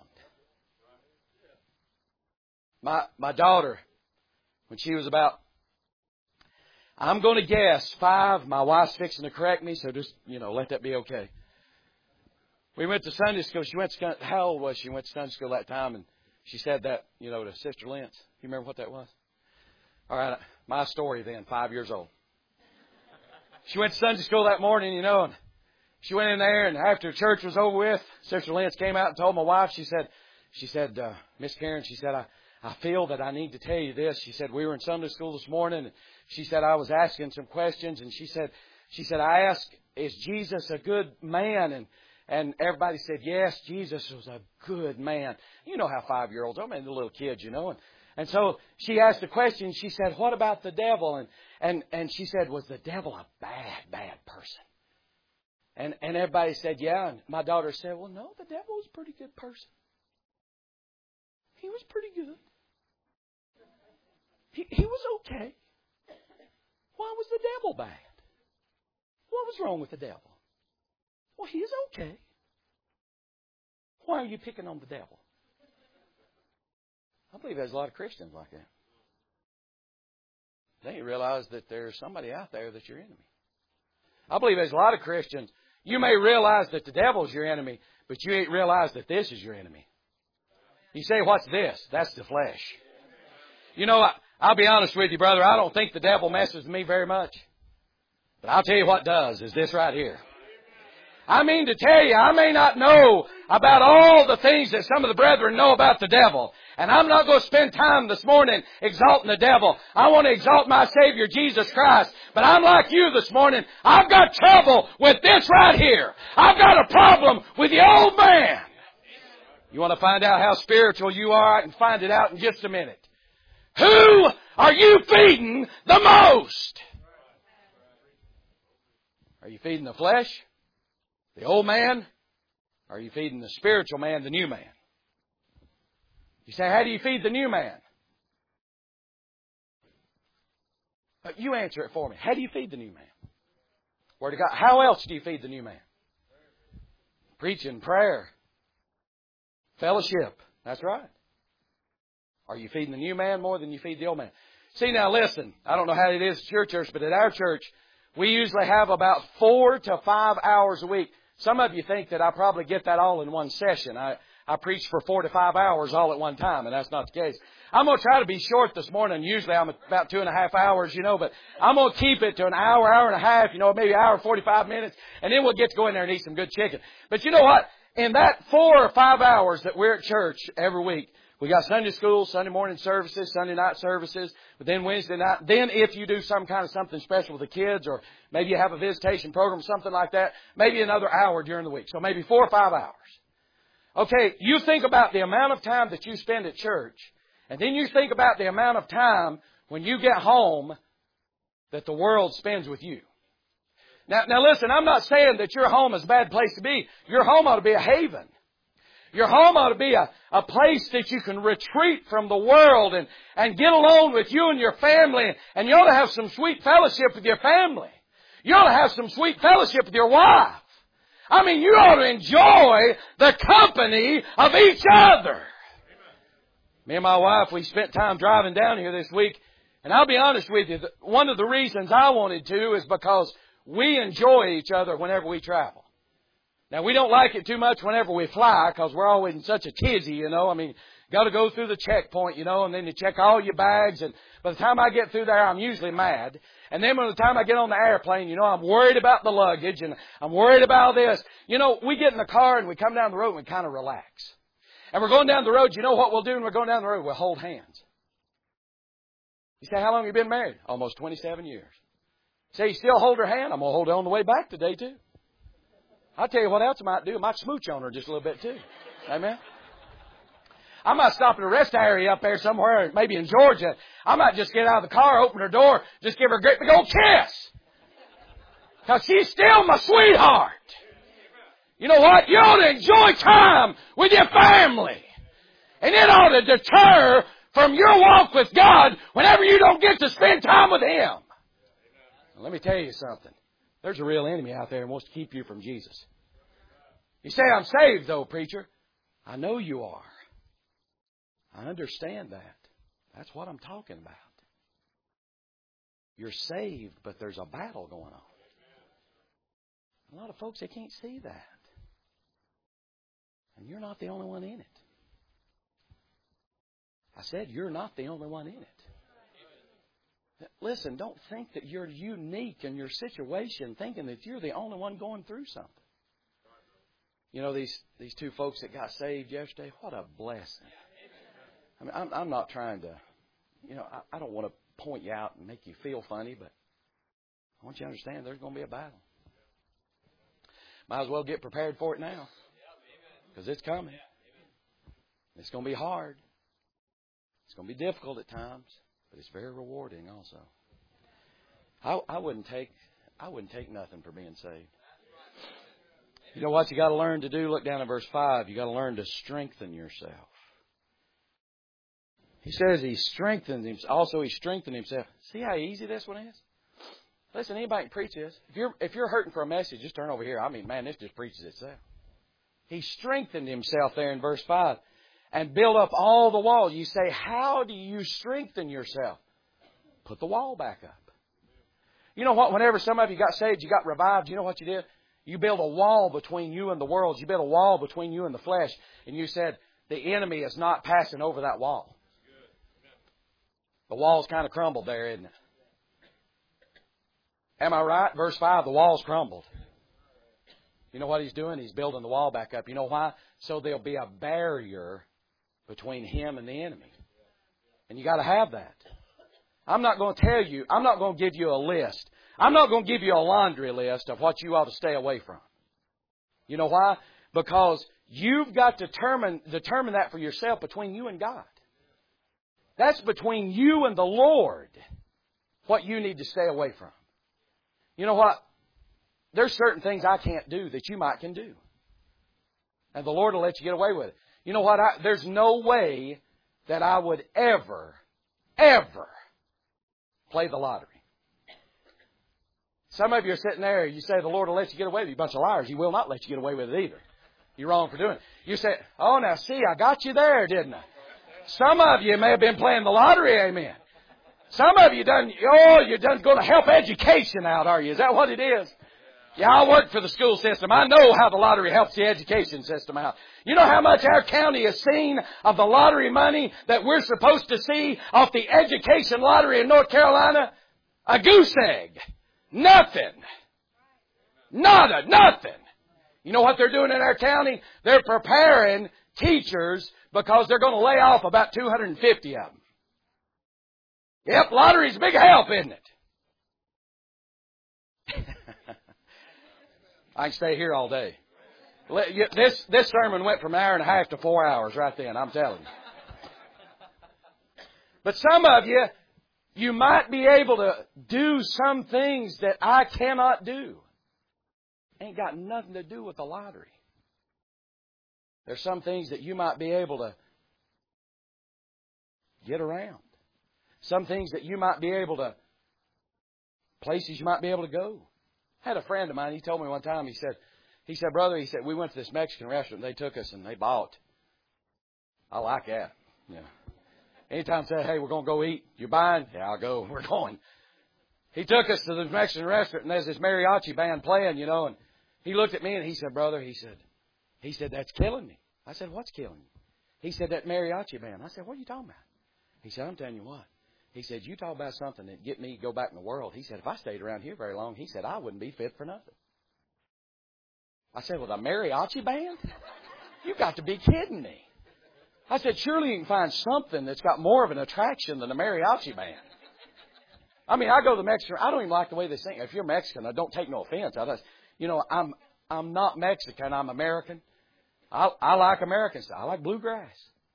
My, my daughter, when she was about, I'm going to guess five. My wife's fixing to correct me, so just, you know, let that be okay. We went to Sunday school. She went to, how old was she? She went to Sunday school that time, and she said that, you know, to Sister Lentz. You remember what that was? All right, my story then, five years old. She went to Sunday school that morning, you know, and she went in there, and after church was over with, Sister Lentz came out and told my wife, she said, she said, uh, Miss Karen, she said, I, I feel that I need to tell you this. She said, we were in Sunday school this morning, and she said, I was asking some questions, and she said, she said, I asked, is Jesus a good man? And And everybody said, yes, Jesus was a good man. You know how five-year-olds are, I mean, the little kids, you know. And, and so she asked the question, she said, what about the devil? And, and, and she said, was the devil a bad, bad person? And, and everybody said, yeah. And my daughter said, well, no, the devil was a pretty good person. He was pretty good. He, he was okay. Why was the devil bad? What was wrong with the devil? Well, he's okay. Why are you picking on the devil? I believe there's a lot of Christians like that. They ain't realize that there's somebody out there that's your enemy. I believe there's a lot of Christians. You may realize that the devil's your enemy, but you ain't realized that this is your enemy. You say, what's this? That's the flesh. You know, I, I'll be honest with you, brother. I don't think the devil messes with me very much. But I'll tell you what does, is this right here. I mean to tell you, I may not know about all the things that some of the brethren know about the devil. And I'm not going to spend time this morning exalting the devil. I want to exalt my Savior, Jesus Christ. But I'm like you this morning. I've got trouble with this right here. I've got a problem with the old man. You want to find out how spiritual you are? I can find it out in just a minute. Who are you feeding the most? Are you feeding the flesh? The old man? Or are you feeding the spiritual man, the new man? You say, how do you feed the new man? But you answer it for me. How do you feed the new man? Word of God. How else do you feed the new man? Preaching, prayer, fellowship. That's right. Are you feeding the new man more than you feed the old man? See, now listen. I don't know how it is at your church, but at our church, we usually have about four to five hours a week. Some of you think that I probably get that all in one session. I, I preach for four to five hours all at one time, and that's not the case. I'm going to try to be short this morning. Usually I'm about two and a half hours, you know, but I'm going to keep it to an hour, hour and a half, you know, maybe an hour, forty-five minutes, and then we'll get to go in there and eat some good chicken. But you know what? In that four or five hours that we're at church every week, we got Sunday school, Sunday morning services, Sunday night services, but then Wednesday night. Then if you do some kind of something special with the kids, or maybe you have a visitation program, something like that, maybe another hour during the week. So maybe four or five hours. Okay, you think about the amount of time that you spend at church, and then you think about the amount of time when you get home that the world spends with you. Now, now listen, I'm not saying that your home is a bad place to be. Your home ought to be a haven. Your home ought to be a, a place that you can retreat from the world and, and get alone with you and your family. And you ought to have some sweet fellowship with your family. You ought to have some sweet fellowship with your wife. I mean, you ought to enjoy the company of each other. Me and my wife, we spent time driving down here this week. And I'll be honest with you, one of the reasons I wanted to is because we enjoy each other whenever we travel. Now, we don't like it too much whenever we fly because we're always in such a tizzy, you know. I mean, got to go through the checkpoint, you know, and then you check all your bags. And by the time I get through there, I'm usually mad. And then by the time I get on the airplane, you know, I'm worried about the luggage and I'm worried about this. You know, we get in the car and we come down the road and we kind of relax. And we're going down the road. You know what we'll do when we're going down the road? We'll hold hands. You say, how long have you been married? Almost twenty-seven years. Say, you still hold her hand? I'm going to hold her on the way back today, too. I'll tell you what else I might do. I might smooch on her just a little bit, too. Amen? I might stop at a rest area up there somewhere, maybe in Georgia. I might just get out of the car, open her door, just give her a great big old kiss. Because she's still my sweetheart. You know what? You ought to enjoy time with your family. And it ought to deter from your walk with God whenever you don't get to spend time with Him. Now, let me tell you something. There's a real enemy out there who wants to keep you from Jesus. You say, I'm saved though, preacher. I know you are. I understand that. That's what I'm talking about. You're saved, but there's a battle going on. A lot of folks, they can't see that. And you're not the only one in it. I said, you're not the only one in it. Listen, don't think that you're unique in your situation, thinking that you're the only one going through something. You know, these, these two folks that got saved yesterday, what a blessing. I mean, I'm, I'm not trying to, you know, I, I don't want to point you out and make you feel funny, but I want you to understand there's going to be a battle. Might as well get prepared for it now, because it's coming. It's going to be hard. It's going to be difficult at times, but it's very rewarding also. I, I wouldn't take, I wouldn't take nothing for being saved. You know what you got to learn to do? Look down at verse five. You got to learn to strengthen yourself. He says he strengthens himself. Also, he strengthened himself. See how easy this one is? Listen, anybody can preach this. If you're, if you're hurting for a message, just turn over here. I mean, man, this just preaches itself. He strengthened himself there in verse five and built up all the wall. You say, how do you strengthen yourself? Put the wall back up. You know what? Whenever some of you got saved, you got revived, you know what you did? You built a wall between you and the world. You built a wall between you and the flesh. And you said, the enemy is not passing over that wall. The wall's kind of crumbled there, isn't it? Am I right? Verse five, the wall's crumbled. You know what he's doing? He's building the wall back up. You know why? So there'll be a barrier between him and the enemy. And you got to have that. I'm not going to tell you, I'm not going to give you a list. I'm not going to give you a laundry list of what you ought to stay away from. You know why? Because you've got to determine, determine that for yourself between you and God. That's between you and the Lord, what you need to stay away from. You know what? There's certain things I can't do that you might can do. And the Lord will let you get away with it. You know what? I, there's no way that I would ever, ever play the lottery. Some of you are sitting there, you say the Lord will let you get away with it. You bunch of liars. He will not let you get away with it either. You're wrong for doing it. You say, oh, now see, I got you there, didn't I? Some of you may have been playing the lottery, amen. Some of you done, oh, you're done going to help education out, are you? Is that what it is? Yeah, I work for the school system. I know how the lottery helps the education system out. You know how much our county has seen of the lottery money that we're supposed to see off the education lottery in North Carolina? A goose egg. Nothing. Nada. Nothing. You know what they're doing in our county? They're preparing teachers because they're going to lay off about two hundred fifty of them. Yep, lottery's a big help, isn't it? I can stay here all day. This, this sermon went from an hour and a half to four hours right then, I'm telling you. But some of you, you might be able to do some things that I cannot do. Ain't got nothing to do with the lottery. There's some things that you might be able to get around. Some things that you might be able to, places you might be able to go. I had a friend of mine, he told me one time, he said, he said, brother, he said, we went to this Mexican restaurant, they took us and they bought. I like that. Yeah. Anytime I said, hey, we're going to go eat, you buying? Yeah, I'll go. We're going. He took us to the Mexican restaurant and there's this mariachi band playing, you know, and he looked at me and he said, brother, he said, he said, that's killing me. I said, what's killing you? He said, that mariachi band. I said, what are you talking about? He said, I'm telling you what. He said, you talk about something that get me to go back in the world. He said, if I stayed around here very long, he said, I wouldn't be fit for nothing. I said, well, the mariachi band? You've got to be kidding me. I said, surely you can find something that's got more of an attraction than the mariachi band. I mean, I go to the Mexican, I don't even like the way they sing. If you're Mexican, I don't take no offense. I just, you know, I'm I'm not Mexican, I'm American. I, I like American style. I like bluegrass.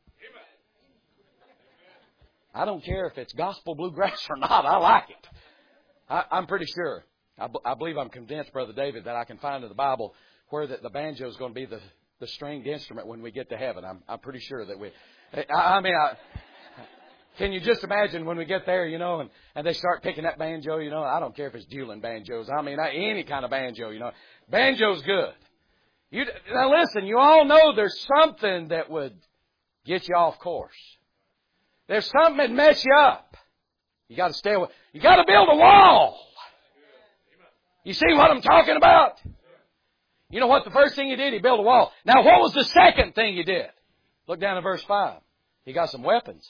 I don't care if it's gospel bluegrass or not. I like it. I, I'm pretty sure. I, b- I believe I'm convinced, Brother David, that I can find in the Bible where that the banjo is going to be the, the stringed instrument when we get to heaven. I'm, I'm pretty sure that we... I, I mean, I, can you just imagine when we get there, you know, and, and they start picking that banjo, you know, I don't care if it's dueling banjos. I mean, I, any kind of banjo, you know. Banjo's good. You, now listen, you all know there's something that would get you off course. There's something that mess you up. You got to stay away. You got to build a wall. You see what I'm talking about? You know what? The first thing he did, he built a wall. Now, what was the second thing he did? Look down at verse five. He got some weapons.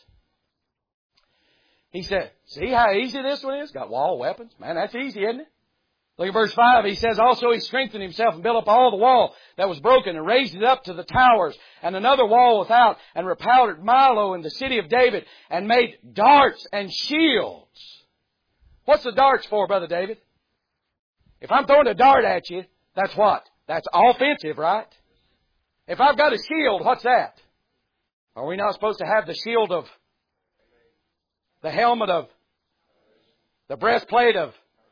He said, see how easy this one is? Got wall weapons. Man, that's easy, isn't it? Look at verse five. He says, also he strengthened himself and built up all the wall that was broken and raised it up to the towers and another wall without and repowdered Milo in the city of David and made darts and shields. What's the darts for, Brother David? If I'm throwing a dart at you, that's what? That's offensive, right? If I've got a shield, what's that? Are we not supposed to have the shield of, the helmet of, the breastplate of?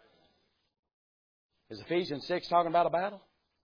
Is Ephesians six talking about a battle?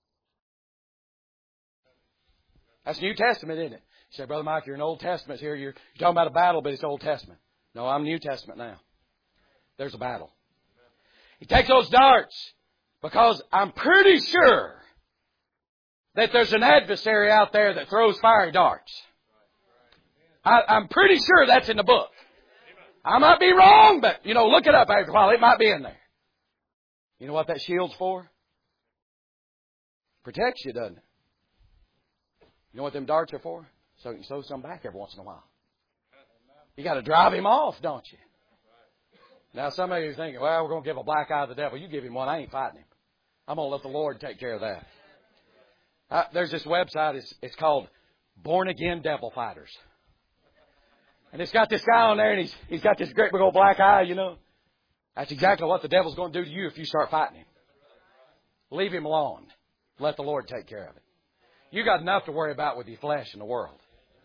That's New Testament, isn't it? You say, Brother Mike, you're in Old Testament here. You're, you're talking about a battle, but it's Old Testament. No, I'm New Testament now. There's a battle. He takes those darts because I'm pretty sure that there's an adversary out there that throws fiery darts. I, I'm pretty sure that's in the book. I might be wrong, but, you know, look it up after a while. It might be in there. You know what that shield's for? Protects you, doesn't it? You know what them darts are for? So you can throw some back every once in a while. You got to drive him off, don't you? Now, some of you are thinking, well, we're going to give a black eye to the devil. You give him one, I ain't fighting him. I'm going to let the Lord take care of that. Uh, there's this website, it's, it's called Born Again Devil Fighters. And it's got this guy on there, and he's, he's got this great big old black eye, you know. That's exactly what the devil's going to do to you if you start fighting him. Leave him alone. Let the Lord take care of it. You got enough to worry about with your flesh in the world.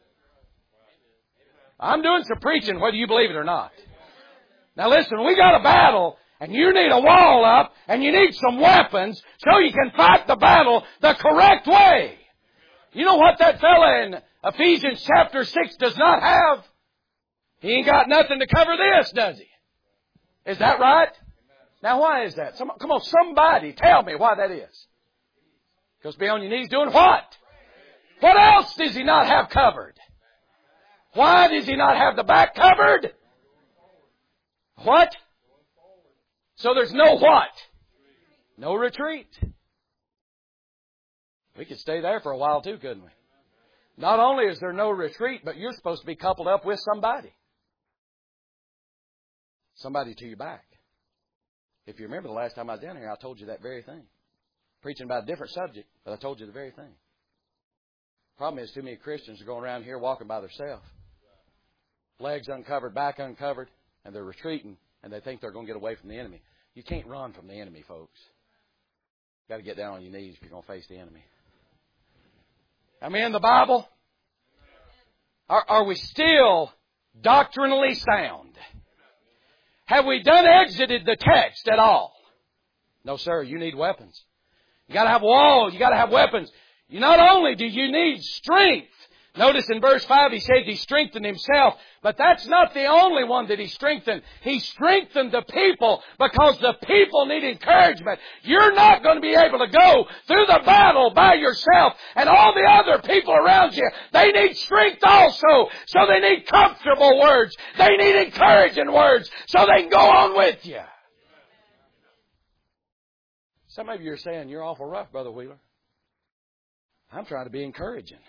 I'm doing some preaching whether you believe it or not. Now listen, we got a battle, and you need a wall up, and you need some weapons so you can fight the battle the correct way. You know what that fella in Ephesians chapter six does not have? He ain't got nothing to cover this, does he? Is that right? Now, why is that? Some, come on, somebody tell me why that is. Because be on your knees doing what? What else does he not have covered? Why does he not have the back covered? What? So there's no what? No retreat. We could stay there for a while too, couldn't we? Not only is there no retreat, but you're supposed to be coupled up with somebody. Somebody to your back. If you remember the last time I was down here, I told you that very thing. Preaching about a different subject, but I told you the very thing. Problem is, too many Christians are going around here walking by themselves. Legs uncovered, back uncovered, and they're retreating, and they think they're going to get away from the enemy. You can't run from the enemy, folks. You've got to get down on your knees if you're going to face the enemy. Am I in the Bible? Are, are we still doctrinally sound? Have we done exited the text at all? No, sir. You need weapons. You got to have walls. You got to have weapons. You not only do you need strength. Notice in verse five he says he strengthened himself. But that's not the only one that he strengthened. He strengthened the people because the people need encouragement. You're not going to be able to go through the battle by yourself. And all the other people around you, they need strength also. So they need comfortable words. They need encouraging words so they can go on with you. Some of you are saying, you're awful rough, Brother Wheeler. I'm trying to be encouraging.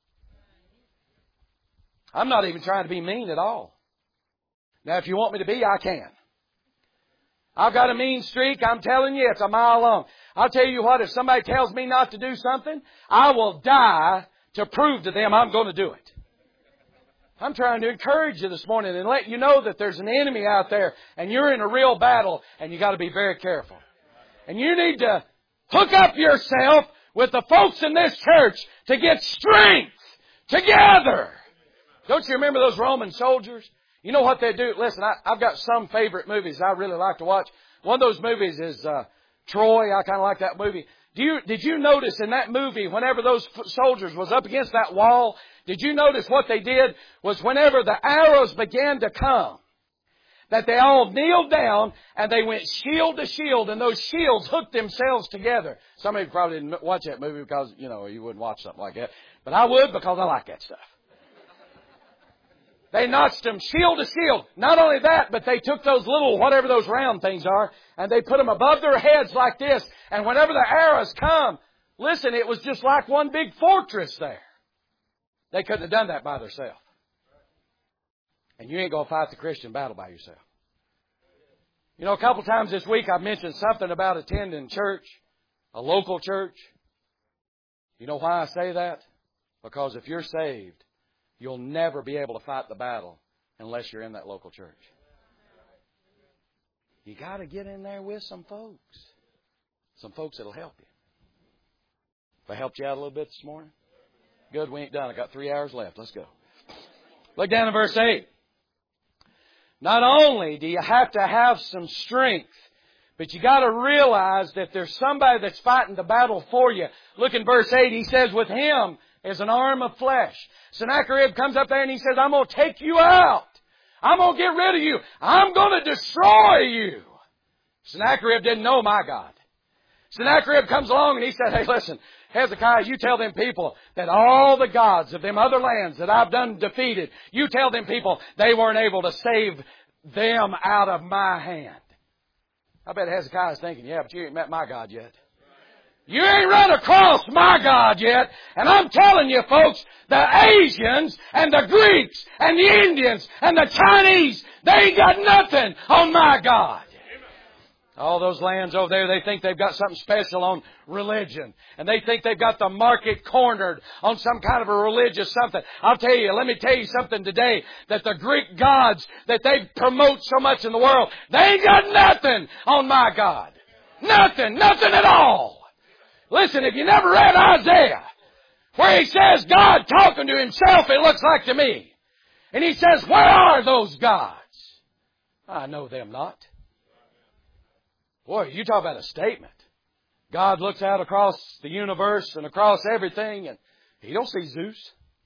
I'm not even trying to be mean at all. Now, if you want me to be, I can. I've got a mean streak. I'm telling you, it's a mile long. I'll tell you what, if somebody tells me not to do something, I will die to prove to them I'm going to do it. I'm trying to encourage you this morning and let you know that there's an enemy out there and you're in a real battle and you got to be very careful. And you need to hook up yourself with the folks in this church to get strength together. Don't you remember those Roman soldiers? You know what they do? Listen, I, I've got some favorite movies I really like to watch. One of those movies is uh, Troy. I kind of like that movie. Do you, did you notice in that movie, whenever those soldiers was up against that wall, did you notice what they did was whenever the arrows began to come, that they all kneeled down and they went shield to shield, and those shields hooked themselves together. Some of you probably didn't watch that movie because, you know, you wouldn't watch something like that. But I would because I like that stuff. They notched them shield to shield. Not only that, but they took those little, whatever those round things are, and they put them above their heads like this. And whenever the arrows come, listen, it was just like one big fortress there. They couldn't have done that by themselves. And you ain't going to fight the Christian battle by yourself. You know, a couple times this week I've mentioned something about attending church, a local church. You know why I say that? Because if you're saved, you'll never be able to fight the battle unless you're in that local church. You got to get in there with some folks. Some folks that'll help you. If I helped you out a little bit this morning? Good, we ain't done. I got three hours left. Let's go. Look down at verse eight. Not only do you have to have some strength, but you got to realize that there's somebody that's fighting the battle for you. Look in verse eight. He says, with him is an arm of flesh. Sennacherib comes up there and he says, I'm going to take you out. I'm going to get rid of you. I'm going to destroy you. Sennacherib didn't know my God. Sennacherib comes along and he said, hey, listen, Hezekiah, you tell them people that all the gods of them other lands that I've done defeated, you tell them people they weren't able to save them out of my hand. I bet Hezekiah's thinking, yeah, but you ain't met my God yet. You ain't run across my God yet. And I'm telling you, folks, the Asians and the Greeks and the Indians and the Chinese, they ain't got nothing on my God. All those lands over there, they think they've got something special on religion. And they think they've got the market cornered on some kind of a religious something. I'll tell you, let me tell you something today, that the Greek gods that they promote so much in the world, they ain't got nothing on my God. Nothing, nothing at all. Listen, if you never read Isaiah, where he says God talking to himself, it looks like to me. And he says, where are those gods? I know them not. Boy, you talk about a statement. God looks out across the universe and across everything, and he don't see Zeus.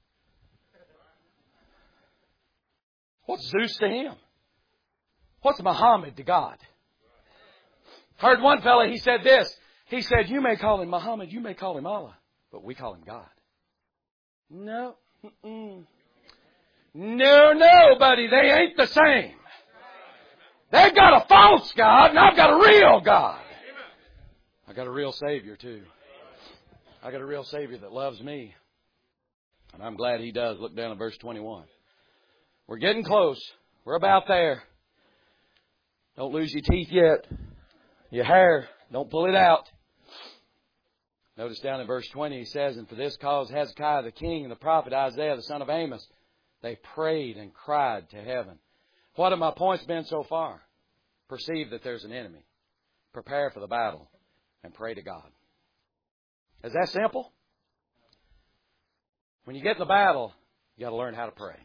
What's Zeus to him? What's Muhammad to God? Heard one fellow, he said this. He said, you may call him Muhammad, you may call him Allah, but we call him God. No. Mm-mm. No, no, buddy, they ain't the same. They've got a false God, and I've got a real God. I got a real Savior, too. I got a real Savior that loves me. And I'm glad He does. Look down at verse twenty-one. We're getting close. We're about there. Don't lose your teeth yet. Your hair, don't pull it out. Notice down in verse twenty, he says, and for this cause Hezekiah the king and the prophet Isaiah the son of Amos, they prayed and cried to heaven. What have my points been so far? Perceive that there's an enemy. Prepare for the battle and pray to God. Is that simple? When you get in the battle, you got to learn how to pray.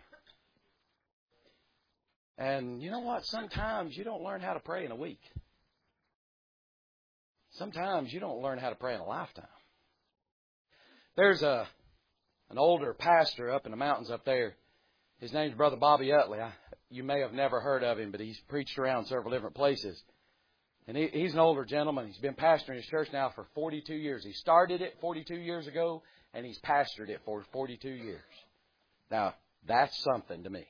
And you know what? Sometimes you don't learn how to pray in a week. Sometimes you don't learn how to pray in a lifetime. There's a an older pastor up in the mountains up there. His name's Brother Bobby Utley. I, you may have never heard of him, but he's preached around several different places. And he, he's an older gentleman. He's been pastoring his church now for forty-two years. He started it forty-two years ago, and he's pastored it for forty-two years. Now, that's something to me.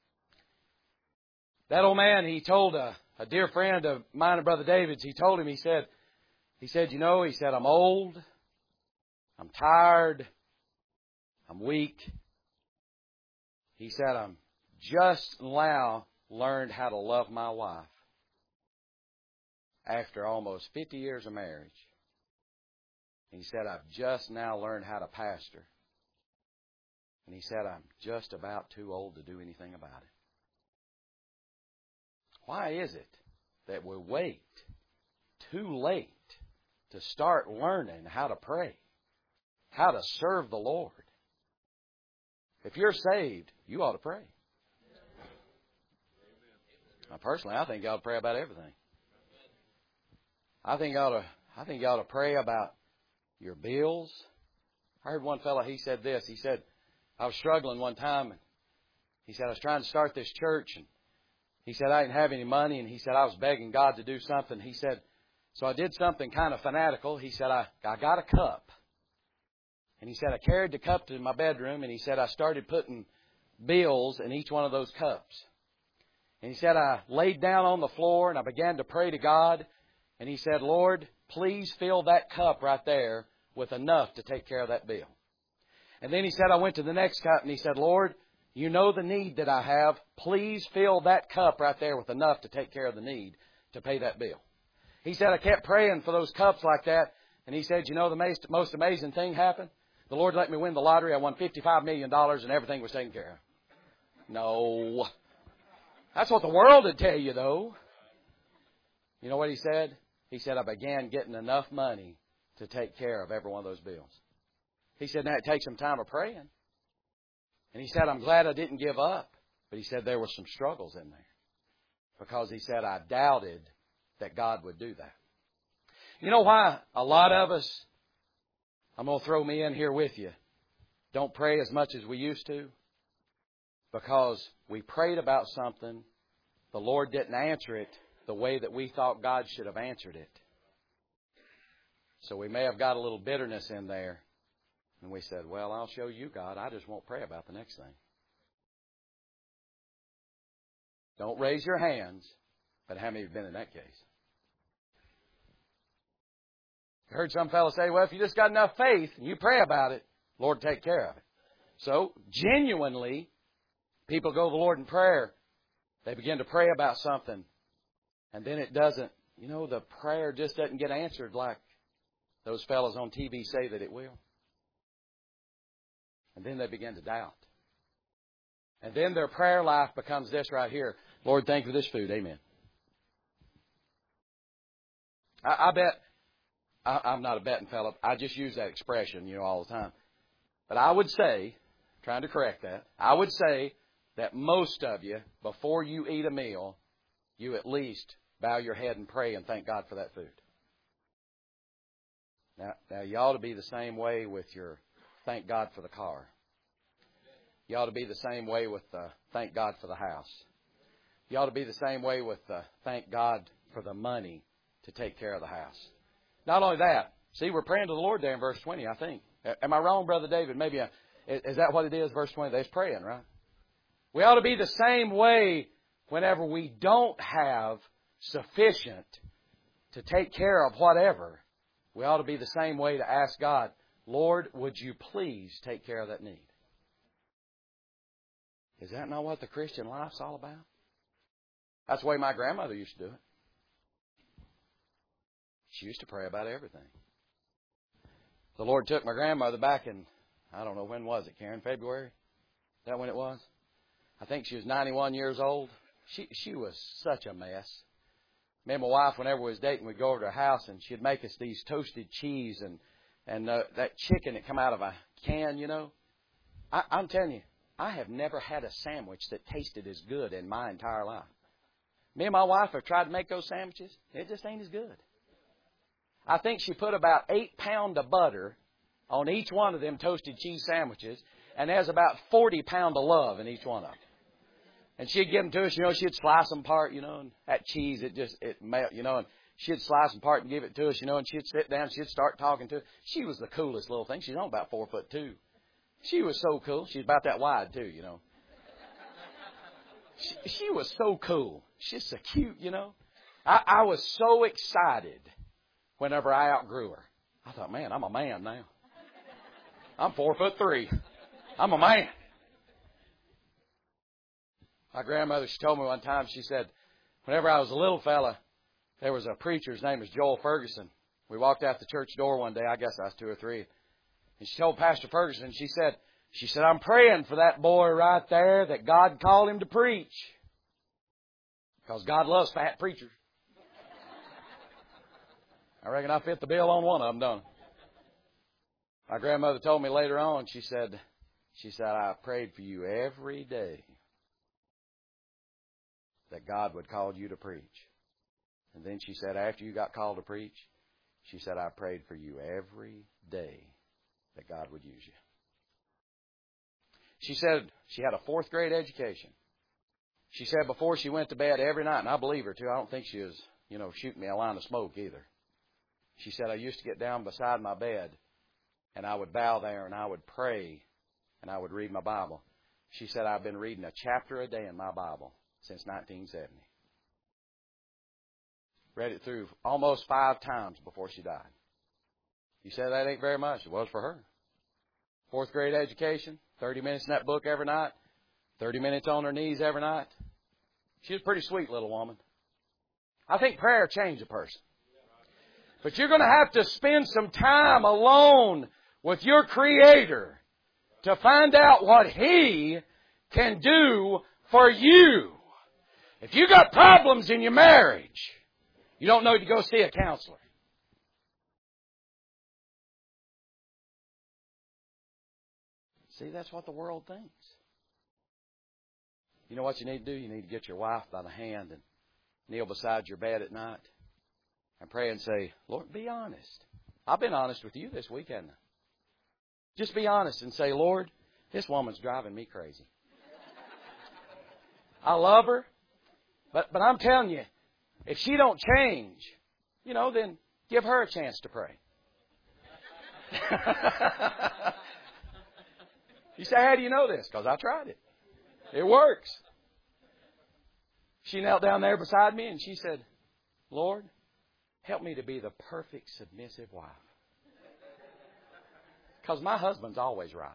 That old man, he told a, a dear friend of mine and Brother David's, he told him, he said, he said, you know, he said, I'm old, I'm tired, I'm weak. He said, I'm just now learned how to love my wife after almost fifty years of marriage. He said, I've just now learned how to pastor. And he said, I'm just about too old to do anything about it. Why is it that we wait too late to start learning how to pray, how to serve the Lord? If you're saved, you ought to pray. Now, personally, I think you ought to pray about everything. I think you ought to, I think you ought to pray about your bills. I heard one fellow, he said this. He said, I was struggling one time. And he said, I was trying to start this church. And he said, I didn't have any money. And he said, I was begging God to do something. He said, so I did something kind of fanatical. He said, I, I got a cup. And he said, I carried the cup to my bedroom. And he said, I started putting bills in each one of those cups. And he said, I laid down on the floor and I began to pray to God. And he said, Lord, please fill that cup right there with enough to take care of that bill. And then he said, I went to the next cup and he said, Lord, you know the need that I have. Please fill that cup right there with enough to take care of the need to pay that bill. He said, I kept praying for those cups like that. And he said, you know, the most, most amazing thing happened? The Lord let me win the lottery. I won fifty-five million dollars and everything was taken care of. No. That's what the world would tell you, though. You know what he said? He said, I began getting enough money to take care of every one of those bills. He said, now it takes some time of praying. And he said, I'm glad I didn't give up. But he said there were some struggles in there. Because he said, I doubted that God would do that. You know why a lot of us, I'm going to throw me in here with you, don't pray as much as we used to? Because we prayed about something, the Lord didn't answer it the way that we thought God should have answered it. So we may have got a little bitterness in there. And we said, well, I'll show you, God. I just won't pray about the next thing. Don't raise your hands. But how many have been in that case? I heard some fellow say, well, if you just got enough faith and you pray about it, Lord, take care of it. So, genuinely, people go to the Lord in prayer. They begin to pray about something. And then it doesn't, you know, the prayer just doesn't get answered like those fellows on T V say that it will. And then they begin to doubt. And then their prayer life becomes this right here. Lord, thank you for this food. Amen. I, I bet, I, I'm not a betting fellow. I just use that expression, you know, all the time. But I would say, trying to correct that, I would say that most of you, before you eat a meal, you at least bow your head and pray and thank God for that food. Now, now you ought to be the same way with your thank God for the car. You ought to be the same way with the thank God for the house. You ought to be the same way with the thank God for the money to take care of the house. Not only that, see, we're praying to the Lord there in verse twenty, I think. Am I wrong, Brother David? Maybe I, is that what it is, verse twenty? They're praying, right? We ought to be the same way whenever we don't have sufficient to take care of whatever. We ought to be the same way to ask God, Lord, would you please take care of that need? Is that not what the Christian life's all about? That's the way my grandmother used to do it. She used to pray about everything. The Lord took my grandmother back in, I don't know, when was it, Karen? February? Is that when it was? I think she was ninety-one years old. She she was such a mess. Me and my wife, whenever we was dating, we'd go over to her house and she'd make us these toasted cheese and and uh, that chicken that come out of a can, you know. I, I'm telling you, I have never had a sandwich that tasted as good in my entire life. Me and my wife have tried to make those sandwiches. It just ain't as good. I think she put about eight pounds of butter on each one of them toasted cheese sandwiches, and there's about forty pounds of love in each one of them. And she'd give them to us, you know, she'd slice them apart, you know, and that cheese, it just, it melt, you know, and she'd slice them apart and give it to us, you know, and she'd sit down, she'd start talking to us. She was the coolest little thing. She's only about four foot two. She was so cool. She's about that wide, too, you know. She, she was so cool. She's so cute, you know. I, I was so excited whenever I outgrew her. I thought, man, I'm a man now. I'm four foot three. I'm a man. My grandmother, she told me one time, she said, whenever I was a little fella, there was a preacher, his name was Joel Ferguson. We walked out the church door one day, I guess I was two or three. And she told Pastor Ferguson, she said, she said, I'm praying for that boy right there that God called him to preach. Because God loves fat preachers. I reckon I fit the bill on one of them, don't I? My grandmother told me later on, she said, she said, I prayed for you every day that God would call you to preach. And then she said, after you got called to preach, she said, I prayed for you every day that God would use you. She said she had a fourth grade education. She said before she went to bed every night, and I believe her too, I don't think she was, you know, shooting me a line of smoke either. She said, I used to get down beside my bed, and I would bow there, and I would pray, and I would read my Bible. She said, I've been reading a chapter a day in my Bible since nineteen seventy. Read it through almost five times before she died. You say that ain't very much. It was for her. Fourth grade education, thirty minutes in that book every night, thirty minutes on her knees every night. She was a pretty sweet little woman. I think prayer changed a person. But you're going to have to spend some time alone with your Creator to find out what He can do for you. If you got problems in your marriage, you don't need to go see a counselor. See, that's what the world thinks. You know what you need to do? You need to get your wife by the hand and kneel beside your bed at night and pray and say, Lord, be honest. I've been honest with you this week, haven't I? Just be honest and say, Lord, this woman's driving me crazy. I love her, but, but I'm telling you, if she don't change, you know, then give her a chance to pray. You say, how do you know this? Because I tried it. It works. She knelt down there beside me and she said, Lord, help me to be the perfect submissive wife. Because my husband's always right.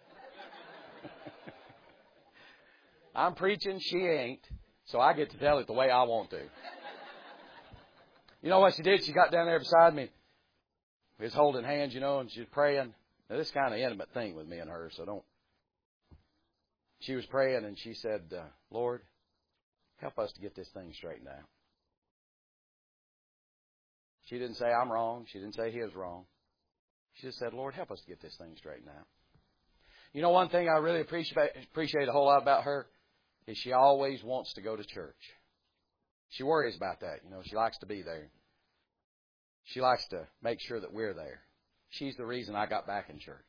I'm preaching, she ain't, so I get to tell it the way I want to. You know what she did? She got down there beside me. We was holding hands, you know, and she was praying. Now, this is kind of intimate thing with me and her, so don't. She was praying and she said, uh, Lord, help us to get this thing straightened out. She didn't say I'm wrong. She didn't say he was wrong. She just said, Lord, help us to get this thing straightened out. You know, one thing I really appreciate, appreciate a whole lot about her is she always wants to go to church. She worries about that. You know, she likes to be there. She likes to make sure that we're there. She's the reason I got back in church.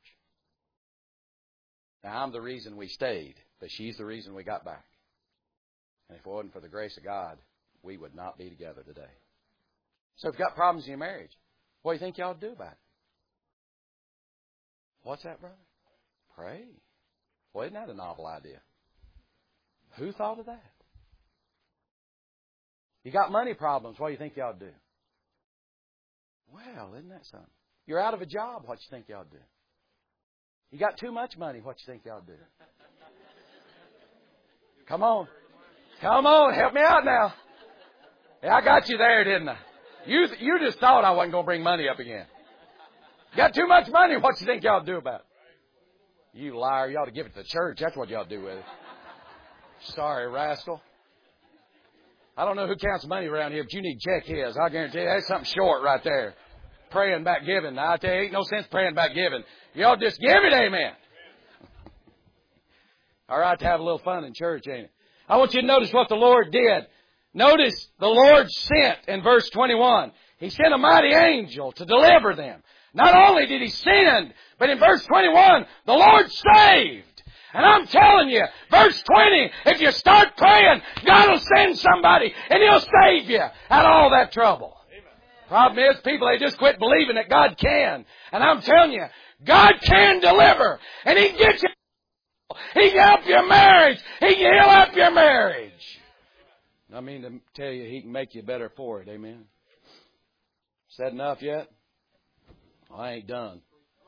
Now, I'm the reason we stayed, but she's the reason we got back. And if it wasn't for the grace of God, we would not be together today. So if you've got problems in your marriage, what do you think you ought to do about it? What's that, brother? Pray. Well, isn't that a novel idea? Who thought of that? You got money problems, what do you think you ought to do? Well, isn't that something? You're out of a job, what do you think you ought to do? You got too much money, what do you think you ought to do? Come on. Come on, help me out now. Yeah, I got you there, didn't I? You you just thought I wasn't going to bring money up again. You got too much money, what do you think you ought to do about it? You liar, you ought to give it to the church. That's what you ought to do with it. Sorry, rascal. I don't know who counts money around here, but you need to check his. I guarantee you, that's something short right there. Praying back giving. Now, I tell you, ain't no sense praying back giving. You ought to just give it, amen. All right to have a little fun in church, ain't it? I want you to notice what the Lord did. Notice the Lord sent in verse twenty-one. He sent a mighty angel to deliver them. Not only did He send, but in verse twenty-one, the Lord saved. And I'm telling you, verse twenty, if you start praying, God will send somebody and He'll save you out of all that trouble. Problem is, people, they just quit believing that God can. And I'm telling you, God can deliver. And He can get you. He can help your marriage. He can heal up your marriage. I mean to tell you, He can make you better for it. Amen. Said enough yet? Well, I ain't done.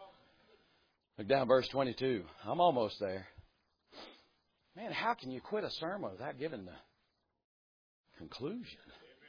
Look down verse twenty-two. I'm almost there. Man, how can you quit a sermon without giving the conclusion?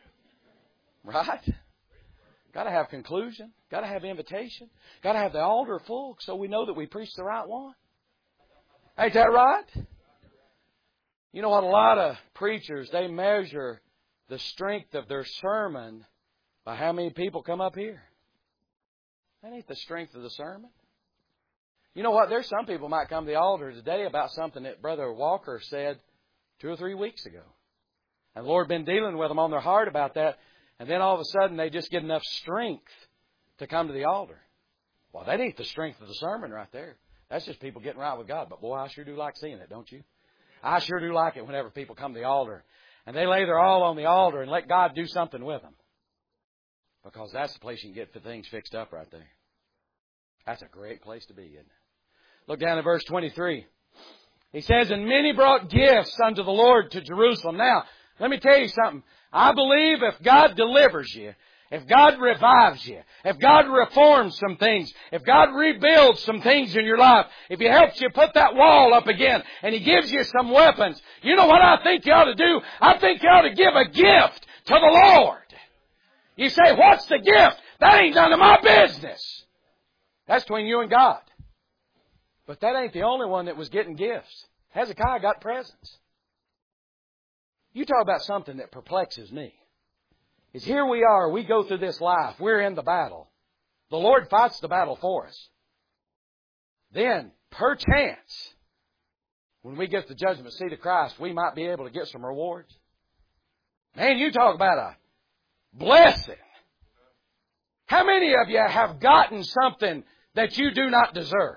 Right? Got to have conclusion. Got to have invitation. Got to have the altar full so we know that we preach the right one. Ain't that right? You know what? A lot of preachers, they measure the strength of their sermon by how many people come up here. That ain't the strength of the sermon. You know what? There's some people might come to the altar today about something that Brother Walker said two or three weeks ago. And the Lord been dealing with them on their heart about that. And then all of a sudden they just get enough strength to come to the altar. Well, that ain't the strength of the sermon right there. That's just people getting right with God. But boy, I sure do like seeing it, don't you? I sure do like it whenever people come to the altar and they lay their all on the altar and let God do something with them. Because that's the place you can get things fixed up right there. That's a great place to be, isn't it? Look down at verse twenty-three. He says, and many brought gifts unto the Lord to Jerusalem. Now, let me tell you something. I believe if God delivers you, if God revives you, if God reforms some things, if God rebuilds some things in your life, if He helps you put that wall up again, and He gives you some weapons, you know what I think you ought to do? I think you ought to give a gift to the Lord. You say, what's the gift? That ain't none of my business. That's between you and God. But that ain't the only one that was getting gifts. Hezekiah got presents. You talk about something that perplexes me. Is here we are, we go through this life, we're in the battle. The Lord fights the battle for us. Then, perchance, when we get to the judgment seat of Christ, we might be able to get some rewards. Man, you talk about a blessing. How many of you have gotten something that you do not deserve?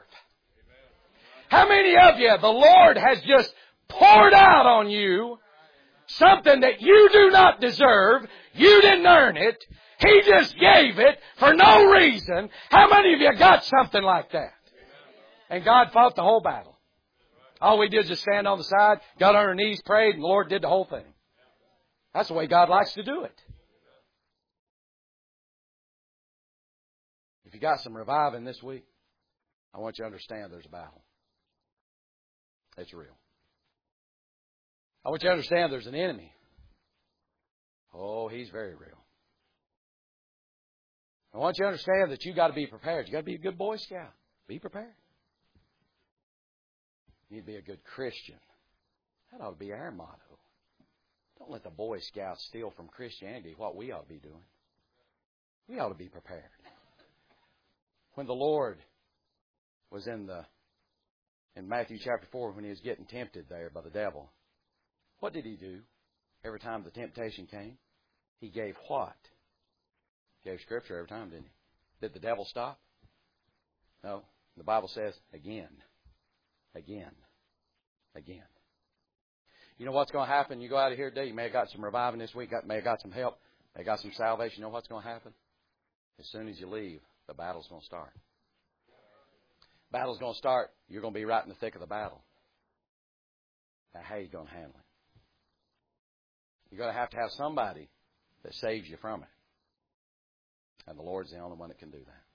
How many of you, the Lord has just poured out on you something that you do not deserve, you didn't earn it, He just gave it for no reason. How many of you got something like that? And God fought the whole battle. All we did was just stand on the side, got on our knees, prayed, and the Lord did the whole thing. That's the way God likes to do it. If you got some reviving this week, I want you to understand there's a battle. It's real. I want you to understand there's an enemy. Oh, he's very real. I want you to understand that you've got to be prepared. You've got to be a good Boy Scout. Be prepared. You need to be a good Christian. That ought to be our motto. Don't let the Boy Scouts steal from Christianity what we ought to be doing. We ought to be prepared. When the Lord was in the in Matthew chapter four, when He was getting tempted there by the devil, what did He do? Every time the temptation came, He gave what? He gave Scripture every time, didn't He? Did the devil stop? No. The Bible says, again, again, again. You know what's going to happen? You go out of here today, you may have got some reviving this week, may have got some help, may have got some salvation. You know what's going to happen? As soon as you leave, the battle's going to start. Battle's going to start. You're going to be right in the thick of the battle. Now, how are you going to handle it? You're going to have to have somebody that saves you from it. And the Lord's the only one that can do that.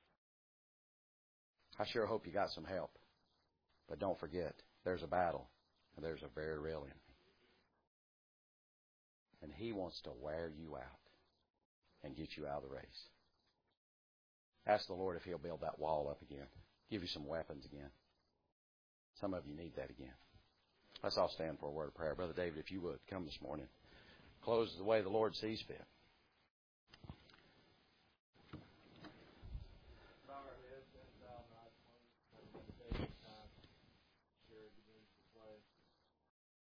I sure hope you got some help. But don't forget, there's a battle. And there's a very real enemy. And he wants to wear you out and get you out of the race. Ask the Lord if He'll build that wall up again. Give you some weapons again. Some of you need that again. Let's all stand for a word of prayer. Brother David, if you would, come this morning. Close the way the Lord sees fit.